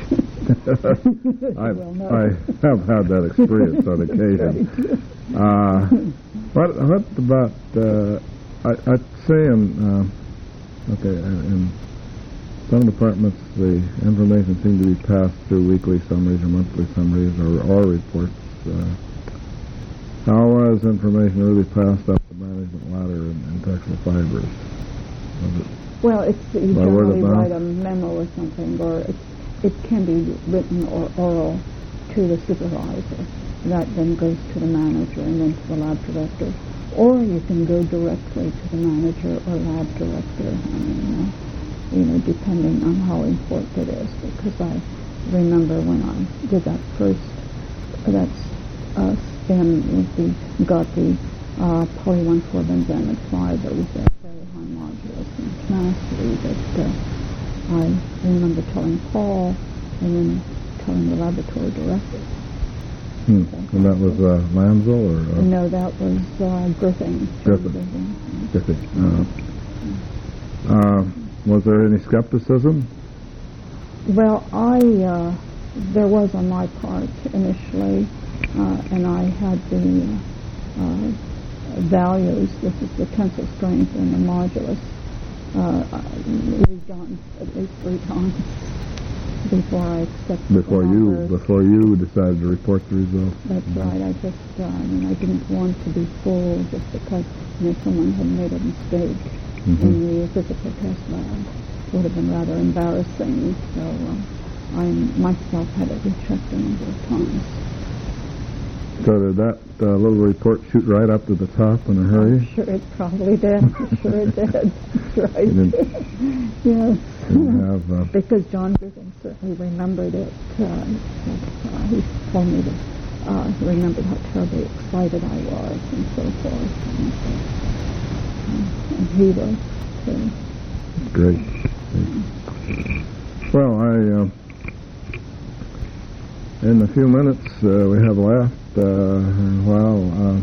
I, Well, no. I have had that experience on occasion. Uh, what, what about, uh, I, I'd say in, uh, okay, uh, in some departments the information seemed to be passed through weekly summaries or monthly summaries or, or reports. Uh, how was information really passed up the management ladder in, in textile fibers? Was it Well, it's you By word of generally mouth? write a memo or something, or it's, it can be written or oral to the supervisor. That then goes to the manager and then to the lab director. Or you can go directly to the manager or lab director. I mean, uh, you know, depending on how important it is. Because I remember when I did that first, that's uh, spin with the got the uh, poly one four benzoate fibers. Very high modulus and tenacity that uh, I remember telling Paul and then telling the laboratory director. Hmm. And that was uh, Lansel or uh, No, that was uh, Griffin. Griffin. Griffin. Griffith? Uh, uh, was there any skepticism? Well, I uh, there was on my part initially, uh, and I had the uh, values. This is the tensile strength and the modulus uh, redone at least three times before I accepted Before the you numbers. before you decided to report the results? That's right. I just, uh, I mean, I didn't want to be fooled just because, you know, someone had made a mistake Mhm. in the physical test lab. Would have been rather embarrassing. So uh, I myself had it rechecked a number of times. So did that uh, little report shoot right up to the top in a hurry? I'm sure it probably did. I'm sure it did. That's right. You Yes. Didn't have, uh, Because John Griffin certainly remembered it. Uh, uh, he told me that uh, he remembered how terribly excited I was and so forth. And, uh, and he was too. Great. Well, I, uh, in the few minutes uh, we have left, uh, well, uh,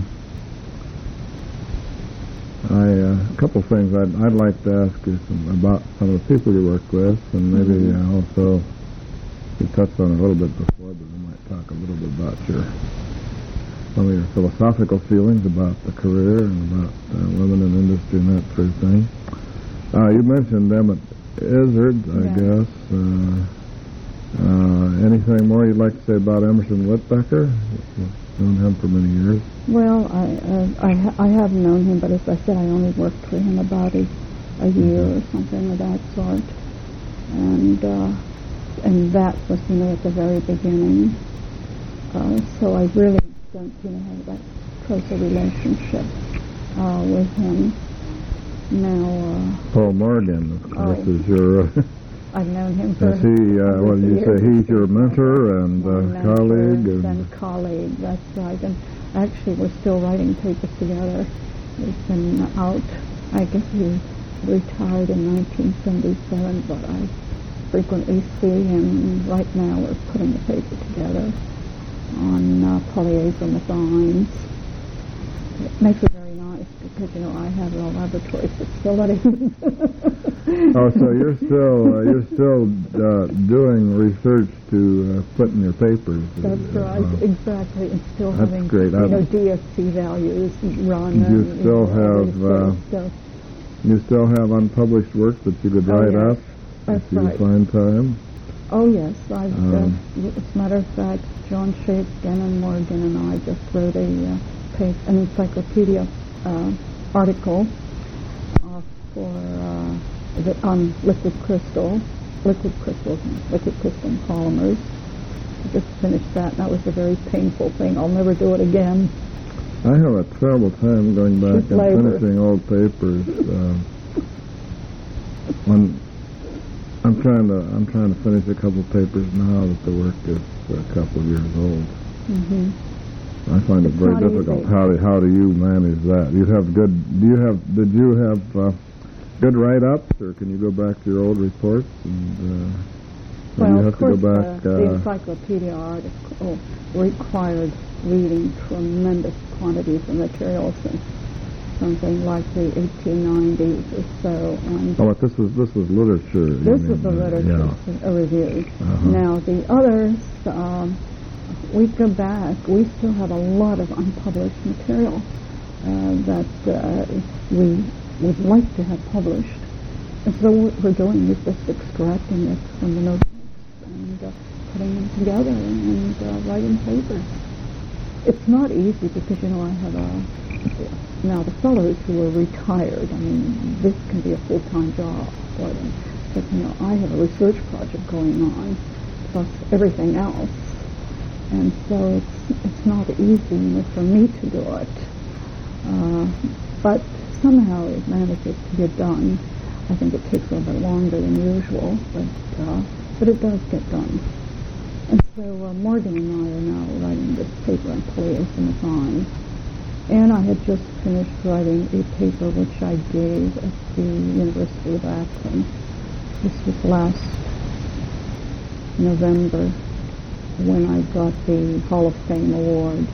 I, uh, a couple of things I'd, I'd like to ask you some, about some of the people you work with, and maybe Mhm. uh, also, you touched on it a little bit before, but we might talk a little bit about your, some of your philosophical feelings about the career and about uh, women in industry and that sort of thing. Uh, you mentioned Emmett Izzard, I Yeah. guess. Uh, uh, any anything more you'd like to say about Emerson Whitbecker? You've known him for many years. Well, I uh, I, ha- I have known him, but as I said, I only worked for him about a, a year or something of that sort, and uh, and that was, you know, at the very beginning. Uh, so I really don't, you know, have that close a relationship uh, with him. Now, uh, Paul Morgan, of course, oh. is your. Uh, I've known him for. Is he? Uh, what do you say? He's your mentor and uh, mentor colleague. And, and colleague. That's right. And actually, we're still writing papers together. He's been out. I guess he retired in nineteen seventy-seven, but I frequently see him. Right now, we're putting a paper together on uh, polyazomethines. It makes it very nice because, you know, I have a laboratory facility. Oh, so you're still uh, you're still uh, doing research to uh, put in your papers. That's right, uh, exactly, and still that's having great. you know D S C values run. You and, still you know, have uh, stuff. you still have unpublished work that you could Oh, write yes. up That's if you right. find time. Oh yes, I've. Um, uh, as a matter of fact, John Shaped, Gannon Morgan, and I just wrote a uh, page, an encyclopedia uh, article uh, for. Uh, The, on liquid crystal, liquid crystals, liquid crystalline polymers. I just finished that, and that was a very painful thing. I'll never do it again. I have a terrible time going back Cheap and labor. finishing old papers. Um, when I'm trying to, I'm trying to finish a couple of papers now that the work is a couple of years old. Mm-hmm. I find it It's very not difficult. easy. How do how do you manage that? You have good. Do you have? Did you have? Uh, Good write-ups, or can you go back to your old reports and uh, Well, you of have to course, go back? uh, the Uh, encyclopedia article required reading tremendous quantities of material since something like the eighteen nineties or so. And oh, but this was this was literature. you this mean, is a uh, literature yeah. a review. Uh-huh. Now, the others, um, we go back, we still have a lot of unpublished material uh, that uh, we would like to have published. And so what we're doing is just extracting it from the notebooks and uh, putting them together and uh, writing papers. It's not easy because, you know, I have a... Now, the fellows who are retired, I mean, this can be a full-time job for them. But, you know, I have a research project going on, plus everything else. And so it's, it's not easy, you know, for me to do it. Uh, but somehow it manages to get done. I think it takes a little bit longer than usual, but uh, but it does get done. And so uh, Morgan and I are now writing this paper on polyazomethine. And I had just finished writing a paper which I gave at the University of Akron. This was last November when I got the Hall of Fame award.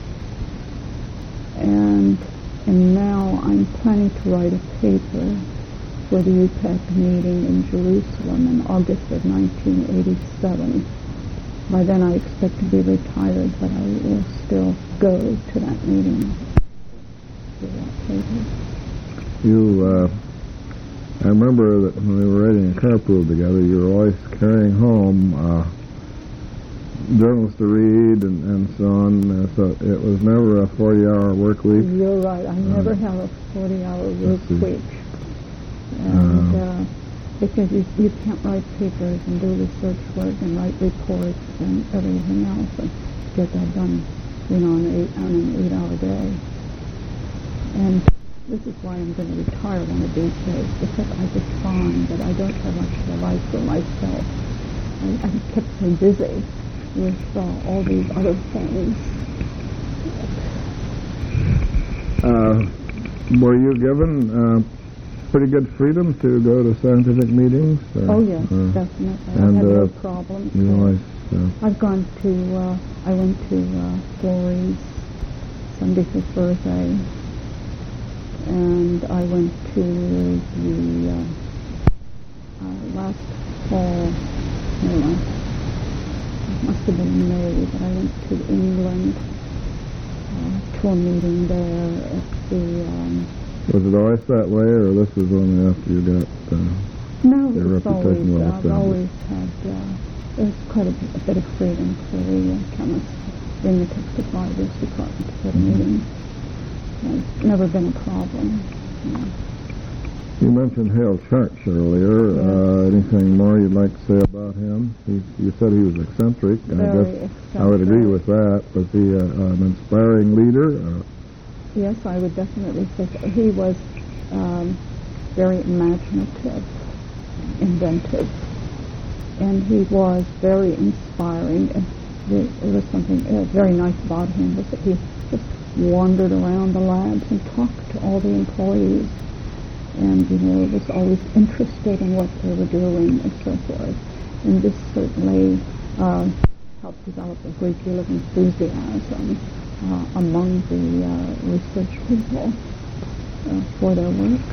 And And now I'm planning to write a paper for the U PAC meeting in Jerusalem in August of nineteen eighty-seven. By then I expect to be retired, but I will still go to that meeting. For that paper. You, uh, I remember that when we were writing a carpool together, you were always carrying home uh, journals to read and, and so on. Uh, so it was never a forty-hour work week. You're right. I Uh, never have a forty-hour work see. week. And Uh, uh, because you, you can't write papers and do research work and write reports and everything else and get that done, you know, on, eight, on an eight-hour day. And this is why I'm going to retire one of these days, because I just find that I don't have much of a life for myself. I, I'm kept so busy with uh, all these other things. Uh, were you given uh, pretty good freedom to go to scientific meetings? Or, Oh yes, or definitely. and, I had no uh, problems. You always, uh, I've gone to, uh, I went to uh, Florey's seventy-fifth birthday, and I went to the uh, uh, last fall, no, last, it must have been May, but I went to England uh, to a meeting there at the... Um, was it always that way, or this was only after you got... Uh, no, Your it's always, reputation well uh, I've established. always had uh, there's quite a bit, a bit of freedom for the uh, chemists in the textile fibers department to get a meeting. It's never been a problem. Yeah. You mentioned Hale Sharch earlier. Yes. Uh, anything more you'd like to say about him? He, you said he was eccentric. Very I guess eccentric. I would agree with that. Was he uh, an inspiring leader? Uh, Yes, I would definitely say that. He was um, very imaginative, inventive, and he was very inspiring. And there, there was something uh, very nice about him was that he just wandered around the labs and talked to all the employees, and you know was always interested in what they were doing and so forth. And this certainly uh, helped develop a great deal of enthusiasm Uh, among the uh, research people uh, for their work.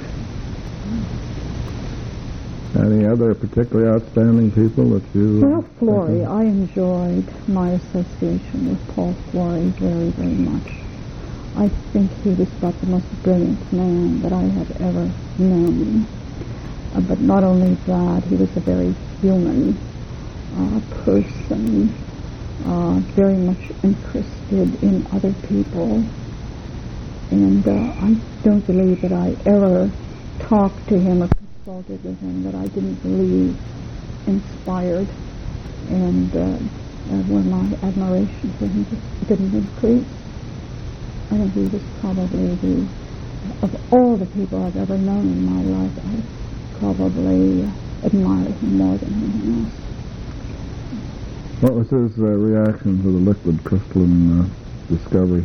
Any other particularly outstanding people that you... Well, Florey, I enjoyed my association with Paul Florey very, very much. I think he was about the most brilliant man that I have ever known. Uh, but not only that, he was a very human uh, person, Uh, very much interested in other people, and uh, I don't believe that I ever talked to him or consulted with him that I didn't believe inspired, and uh, uh, where my admiration for him just didn't increase. I think he was probably the, of all the people I've ever known in my life, I probably uh, admire him more than anything else. What was his uh, reaction to the liquid crystalline uh, discovery?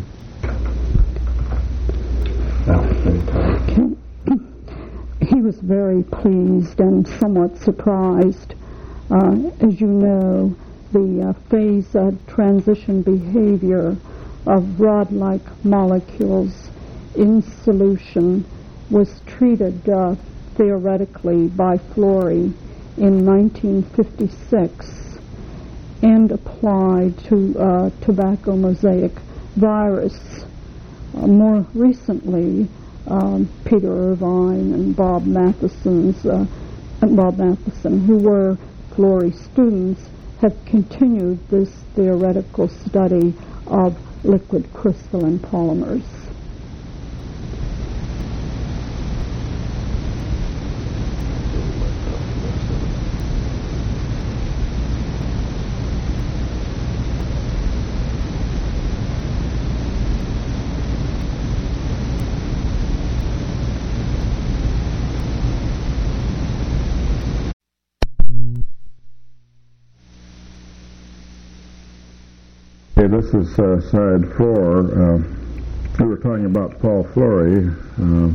He was very pleased and somewhat surprised. Uh, as you know, the uh, phase uh, transition behavior of rod-like molecules in solution was treated uh, theoretically by Florey in nineteen fifty-six and applied to uh, tobacco mosaic virus. Uh, more recently, um, Peter Irvine and Bob Matheson's, uh, and Bob Matheson, who were Florey students, have continued this theoretical study of liquid crystalline polymers. Okay, this is uh, side four. Uh, we were talking about Paul Florey. Uh,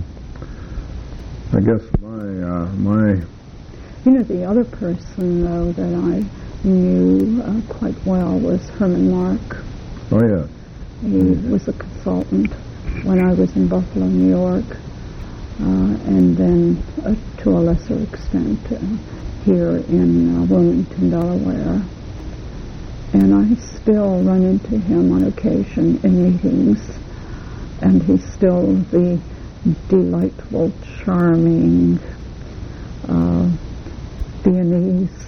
I guess my uh, my. You know, the other person though that I knew uh, quite well was Herman Mark. Oh yeah. He mm-hmm. was a consultant when I was in Buffalo, New York, uh, and then uh, to a lesser extent uh, here in uh, Wilmington, Delaware. And I still run into him on occasion in meetings, and he's still the delightful, charming uh, Viennese.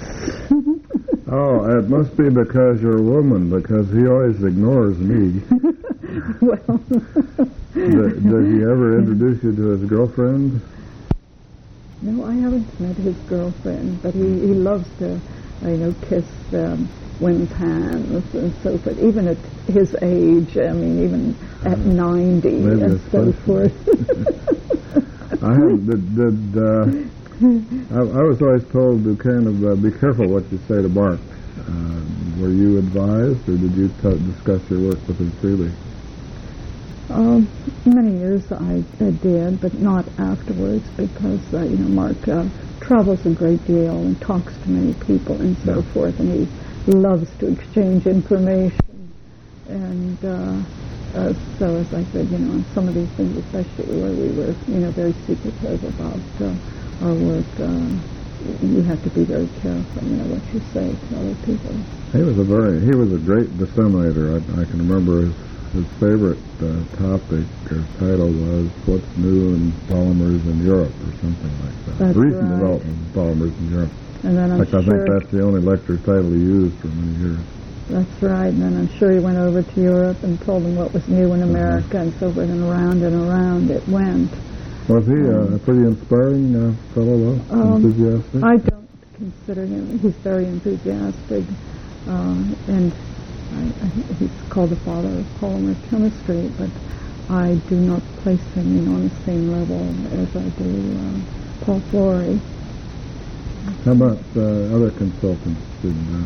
Oh, it must be because you're a woman, because he always ignores me. Well... Does, does he ever introduce you to his girlfriend? No, I haven't met his girlfriend, but he, he loves to, you know, kiss um, women's hands and so forth, even at his age, I mean, even at ninety Maybe and so forth. I have, did, did uh, I, I was always told to kind of uh, be careful what you say to Mark. Uh, were you advised, or did you t- discuss your work with him freely? Um, many years I uh, did, but not afterwards, because, uh, you know, Mark uh, travels a great deal and talks to many people and so yeah. forth, and he loves to exchange information. And uh, uh, so, as I said, you know, on some of these things, especially where we were, you know, very secretive about uh, our work, uh, you have to be very careful, you know, what you say to other people. He was a very, he was a great disseminator. I, I can remember his, his favorite uh, topic or title was "What's New in Polymers in Europe" or something like that. That's Recent right. development in polymers in Europe. And then I'm In fact, I sure think that's the only lecture title he used for many years. that's right. And then I'm sure he went over to Europe and told them what was new in America, mm-hmm. and so forth, and around and around it went. Was he um, uh, a pretty inspiring uh, fellow, though? Um, enthusiastic? I don't consider him. He's very enthusiastic, uh, and I, I, he's called the father of polymer chemistry, but I do not place him you know, on the same level as I do uh, Paul Flory. How about uh, other consultants? Did, uh,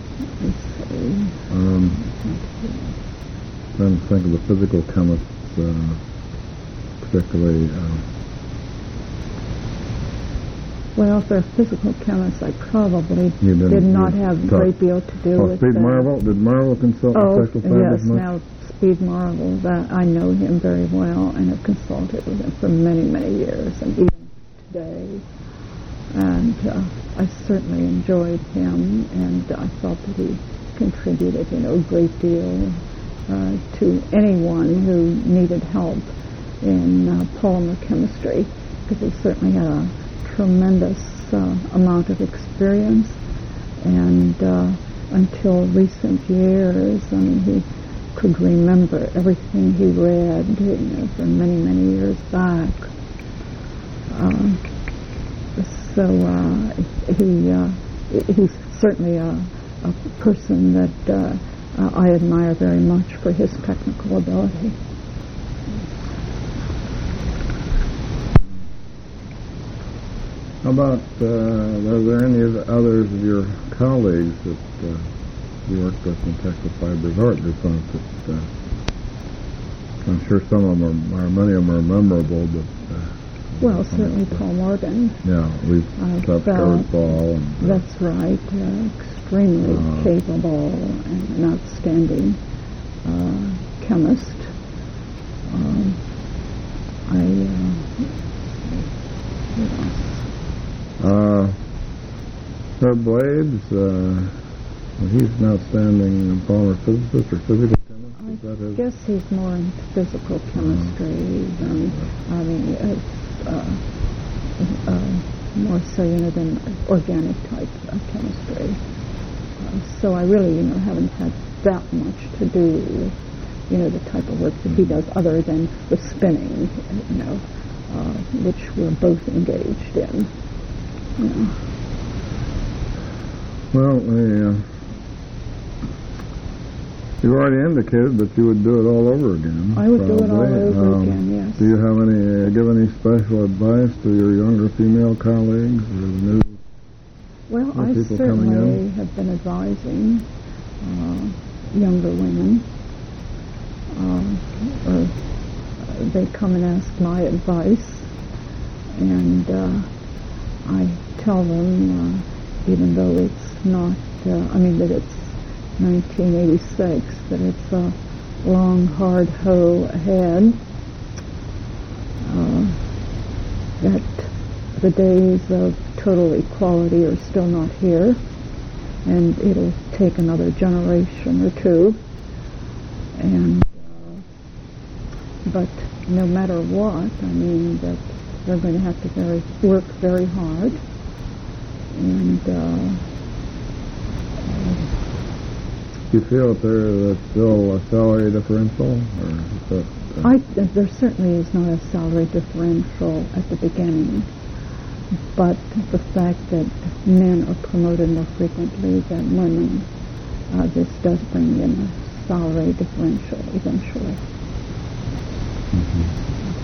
um, trying to think of the physical chemists, uh, particularly. Uh, well, if they're physical chemists, I probably did not have a great deal to do oh, with Speed them. Marvel? Did Marvel consult oh, with Special Fibers yes, much? now Speed Marvel, that I know him very well and have consulted with him for many, many years, and even today. And uh, I certainly enjoyed him, and I thought that he contributed, you know, a great deal uh, to anyone who needed help in uh, polymer chemistry, because he certainly had a tremendous uh, amount of experience, and uh, until recent years, I mean, he could remember everything he read, you know, from many, many years back. Uh, so uh, he uh, he's certainly a, a person that uh, uh, I admire very much for his technical ability. How about, uh, are there any of the others of your colleagues that uh, you worked with in Texas Fibers Art Defense that, uh, I'm sure some of them are, or many of them are memorable, but... Uh, well, certainly Paul Morgan. Yeah, we've touched covered Paul. And, uh, that's right, uh, extremely uh, capable and an outstanding uh, chemist. Um, I, uh, you know, Uh, Herb Blades, uh, well, he's an outstanding polymer physicist or physical chemist. Is that his? I guess he's more into physical chemistry uh, than, I mean, it's uh, uh, more so, you know, than organic type of chemistry. Uh, so I really, you know, haven't had that much to do with, you know, the type of work that he does other than the spinning, you know, uh, which we're both engaged in. Yeah. Well, the, uh, you already indicated that you would do it all over again. I would probably. do it all over um, again, yes. Do you have any, uh, give any special advice to your younger female colleagues or the new Well, new I people coming certainly in? have been advising uh, younger women. Uh, or uh, they come and ask my advice, and uh, I tell them, uh, even though it's not, uh, I mean that it's nineteen eighty-six, that it's a long, hard hoe ahead, uh, that the days of total equality are still not here, and it'll take another generation or two, and uh, but no matter what, I mean that they're going to have to very, work very hard, and uh, uh, Do you feel that there's still a salary differential? Or is that, uh, I, there certainly is not a salary differential at the beginning, but the fact that men are promoted more frequently than women, uh, this does bring in a salary differential eventually. Mm-hmm.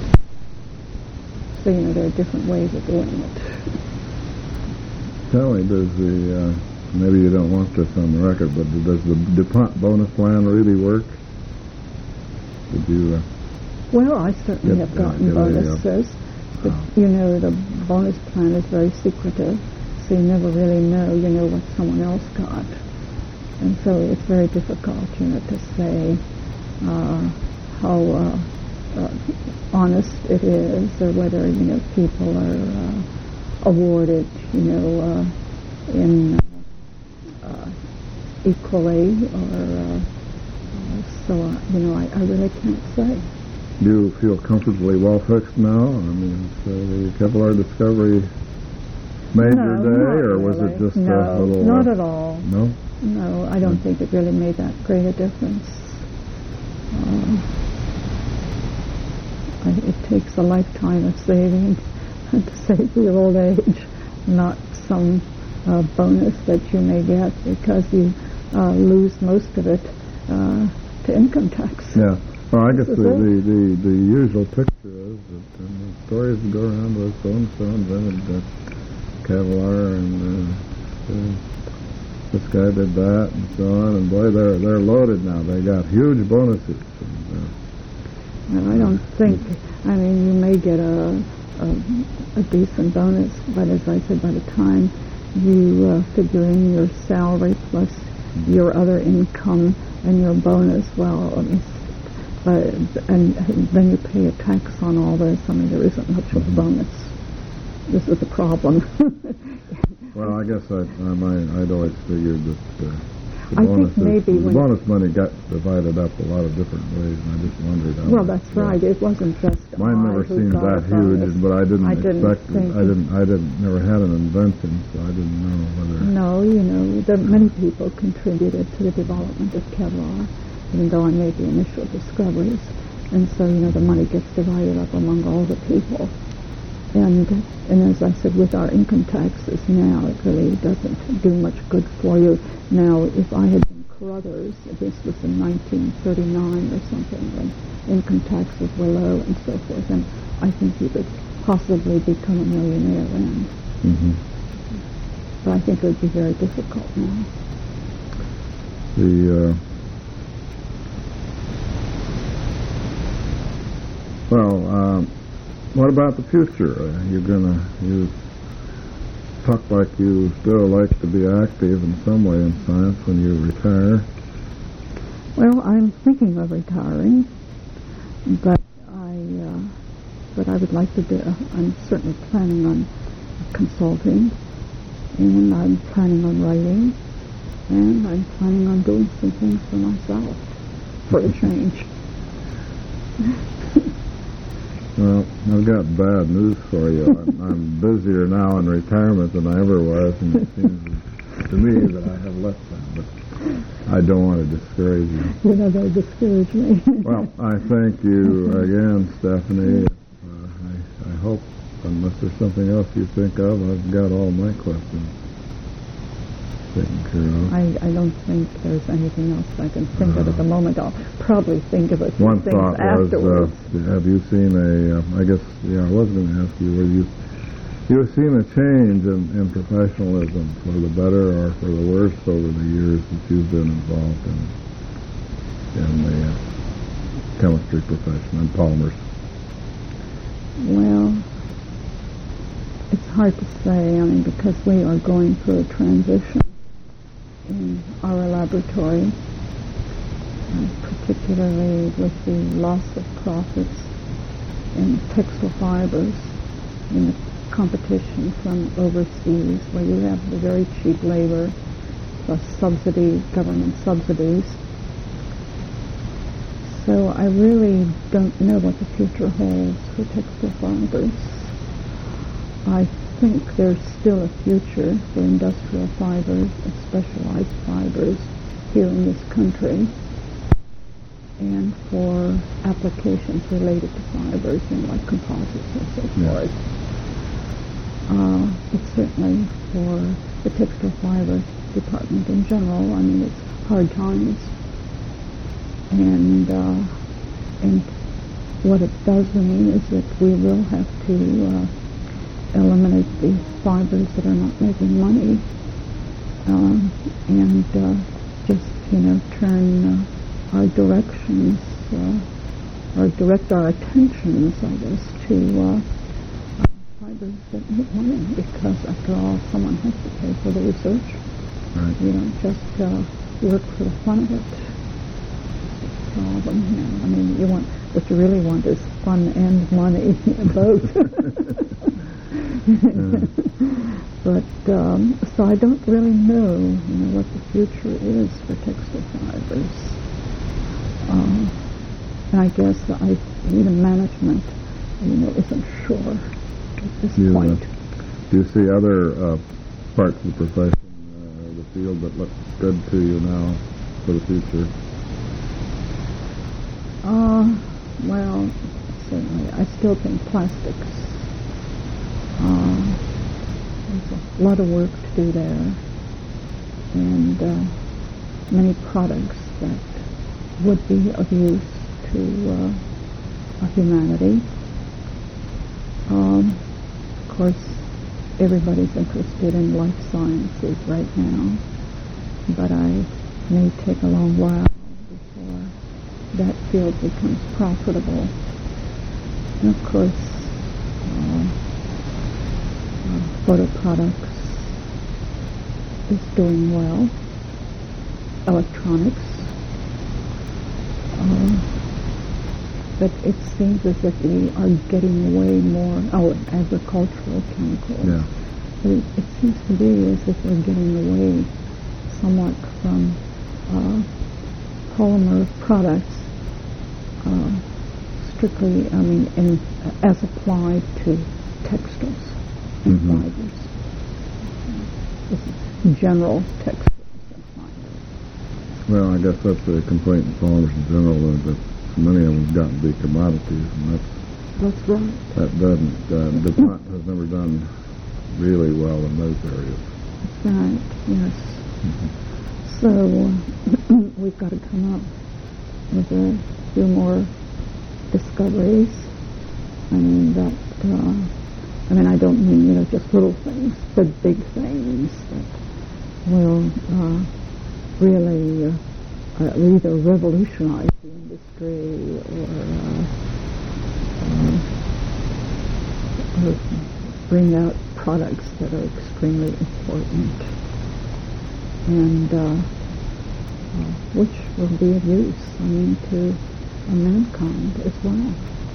So, you know, there are different ways of doing it. Tell me, does the, uh, maybe you don't want this on the record, but does the DuPont bonus plan really work? Did you... Uh, well, I certainly get, have gotten uh, bonuses, but, you know, the bonus plan is very secretive, so you never really know, you know, what someone else got. And so it's very difficult, you know, to say uh, how uh, uh, honest it is, or whether, you know, people are uh, awarded, you know, uh, in uh, equally, or uh, uh, so, uh, you know, I, I really can't say. Do you feel comfortably well fixed now? I mean, so the Kevlar discovery major no, day, not or was really. it just no, a little... not uh, at all. No? No, I don't think it really made that great a difference. Uh, I, it takes a lifetime of saving to save for your old age, not some uh, bonus that you may get because you uh, lose most of it uh, to income tax. Yeah. Well, I guess the, This is the, the, the usual picture is that um, the stories that go around with so-and-so invented uh, Kevlar and uh, uh, this guy did that and so on, and boy, they're they're loaded now. They got huge bonuses. And, uh, Well, I don't think, I mean, you may get a, a, a decent bonus, but as I said, by the time you uh, figure in your salary plus your other income and your bonus, well, I mean, but, and then you pay a tax on all this, I mean, there isn't much of a bonus. This is the problem. well, I guess I, I might, I'd always figured that uh, the I bonuses, think maybe the when bonus money got divided up a lot of different ways, and I just wondered how. Well, that's yeah. right. It wasn't just Mine I never who seemed got that a bonus. huge, but I didn't I didn't expect it. think I didn't. I didn't. Never had an invention, so I didn't know whether. No, you know, there, many people contributed to the development of Kevlar, even though I made the initial discoveries. And so, you know, the money gets divided up among all the people. And and as I said, with our income taxes now, it really doesn't do much good for you. Now, if I had been Carruthers, this was in nineteen thirty-nine or something, when income taxes were low and so forth, and I think you could possibly become a millionaire then. Mm-hmm. But I think it would be very difficult now. The uh, well, um, what about the future? Uh, you're gonna you talk like you still like to be active in some way in science when you retire. Well, I'm thinking of retiring, but I uh, but I would like to do. I'm certainly planning on consulting, and I'm planning on writing, and I'm planning on doing some things for myself for a change. Well, I've got bad news for you. I'm, I'm busier now in retirement than I ever was, and it seems to me that I have less time, but I don't want to discourage you. You know, they discourage me. Well, I thank you again, Stephanie. Uh, I, I hope, unless there's something else you think of, I've got all my questions taken care of. I, I don't think there's anything else I can think uh, of at the moment. I'll probably think of a few one things thought afterwards. was, uh, have you seen a, uh, I guess, yeah, I was going to ask you, were you, you have seen a change in, in professionalism for the better or for the worse over the years that you've been involved in, in the uh, chemistry profession and polymers? Well, it's hard to say, I mean, because we are going through a transition in our laboratory, uh, particularly with the loss of profits in textile fibers, in the competition from overseas, where you have the very cheap labor plus subsidy, government subsidies. So I really don't know what the future holds for textile fibers. I think there's still a future for industrial fibers and specialized fibers here in this country, and for applications related to fibers, you know, like composites and so forth. Uh, but certainly for the textile fiber department in general, I mean, it's hard times. And uh, and what it does mean is that we will have to uh, eliminate the fibers that are not making money, um, and uh, just, you know, turn uh, our directions, uh, or direct our attentions, I guess, to uh, fibers that make money, because after all, someone has to pay for the research. Right. You don't just uh, work for the fun of it. Problem, you know. I mean, you want, what you really want is fun and money, both. Yeah. But um, so I don't really know, you know, what the future is for textile fibers. Um, and I guess I even management, you know, isn't sure at this You, point. Uh, Do you see other uh, parts of the profession, uh, the field that look good to you now for the future? Uh, well, certainly. I still think plastics. Uh, there's a lot of work to do there, and uh, many products that would be of use to uh, humanity. Um, of course, everybody's interested in life sciences right now, but I may take a long while before that field becomes profitable. And of course, uh, uh, photo products is doing well. Electronics. Uh, but it seems as if we are getting way more, oh, agricultural chemicals. Yeah. But it, it seems to be as if we're getting away somewhat from uh, polymer products, uh, strictly, I mean, in, as applied to textiles and Mm-hmm. fibers. This general textiles and fibers. Well, I guess that's a complaint in polymers in general, uh, that many of them have gotten to be commodities, and that's, That's right. that doesn't, uh, DuPont has never done really well in those areas. That's right, yes. Mm-hmm. So uh, we've got to come up with a few more discoveries. I mean, that, uh, I mean, I don't mean, you know, just little things, but big things that will uh, really uh, uh, either revolutionize the industry or, uh, uh, or bring out products that are extremely important, and uh, uh, which will be of use, I mean, to uh, mankind as well.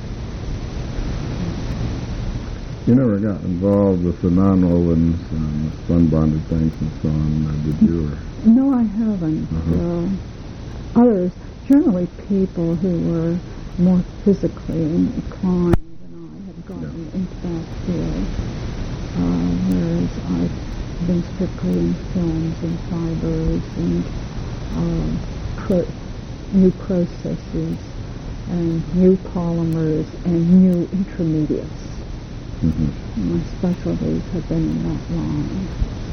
You never got involved with the non-wovens and the spun-bonded things and so on, uh, did you? Or? No, I haven't. Uh-huh. Uh, others, generally people who were more physically inclined than I, have gotten Yeah. into that field, uh, whereas I've been strictly in films and fibers and uh, pro- new processes and new polymers and new intermediates. Mm-hmm. My specialties have been in that line.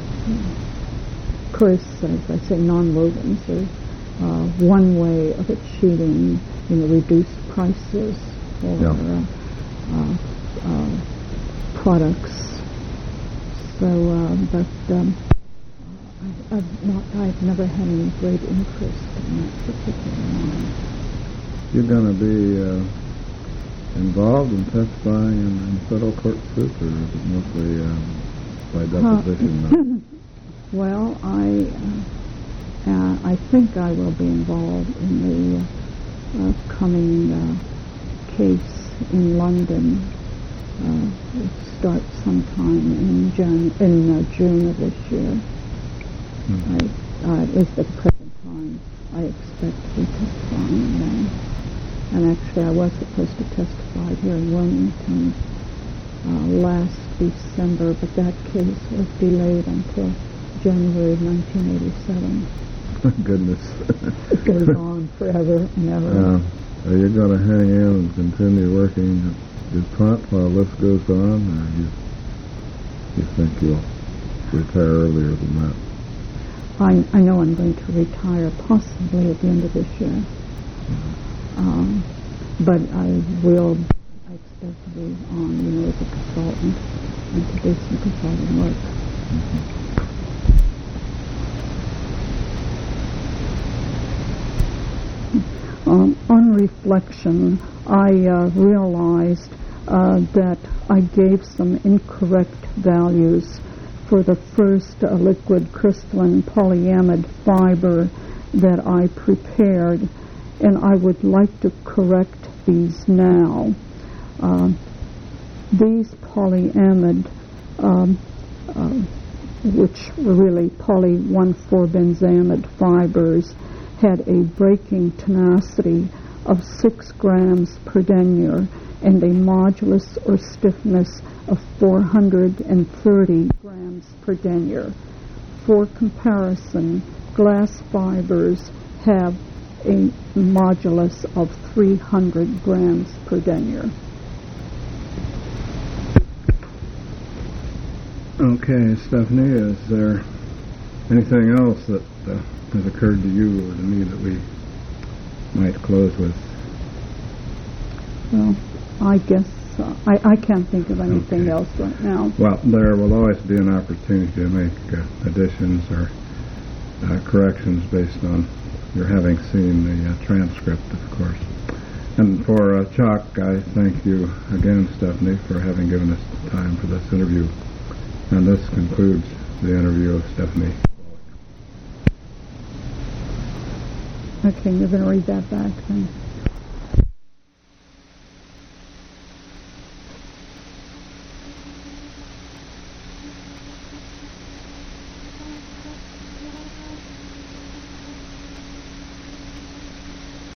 Yeah. Of course, as I say, non-wovens are uh, one way of achieving, you know, reduced prices for Yeah. uh, uh, uh, products. So, uh, but um, I, I've not, I've never had any great interest in that particular line. You're going to be uh, involved in testifying in, in federal court suits, or is it mostly um, by deposition? Uh, well, I uh, uh, I think I will be involved in the uh, uh, coming uh, case in London. Uh, it starts sometime in Jan- in uh, June of this year. Mm-hmm. I, uh, at least at the present time, I expect to be testifying then. And actually, I was supposed to testify here in Wilmington uh, last December, but that case was delayed until January of nineteen eighty-seven. Goodness. It goes on forever and ever. Yeah. Are you going to hang in and continue working at DuPont while this goes on, or you, you think you'll retire earlier than that? I, I know I'm going to retire possibly at the end of this year. Mm-hmm. Um, but I will, I expect to be on, you know, as a consultant and to do some consulting work. Mm-hmm. Um, on reflection, I uh, realized uh, that I gave some incorrect values for the first uh, liquid crystalline polyamide fiber that I prepared, and I would like to correct these now. Uh, these polyamide, um, uh, which were really poly one four benzamide fibers, had a breaking tenacity of six grams per denier and a modulus or stiffness of four hundred thirty grams per denier. For comparison, glass fibers have a modulus of three hundred grams per denier. Okay, Stephanie, is there anything else that uh, has occurred to you or to me that we might close with? Well, I guess uh, I, I can't think of anything Okay. else right now. Well, there will always be an opportunity to make uh, additions or uh, corrections based on your having seen the uh, transcript, of course. And for uh, Chuck, I thank you again, Stephanie, for having given us the time for this interview. And this concludes the interview of Stephanie. Okay, you're going to read that back then.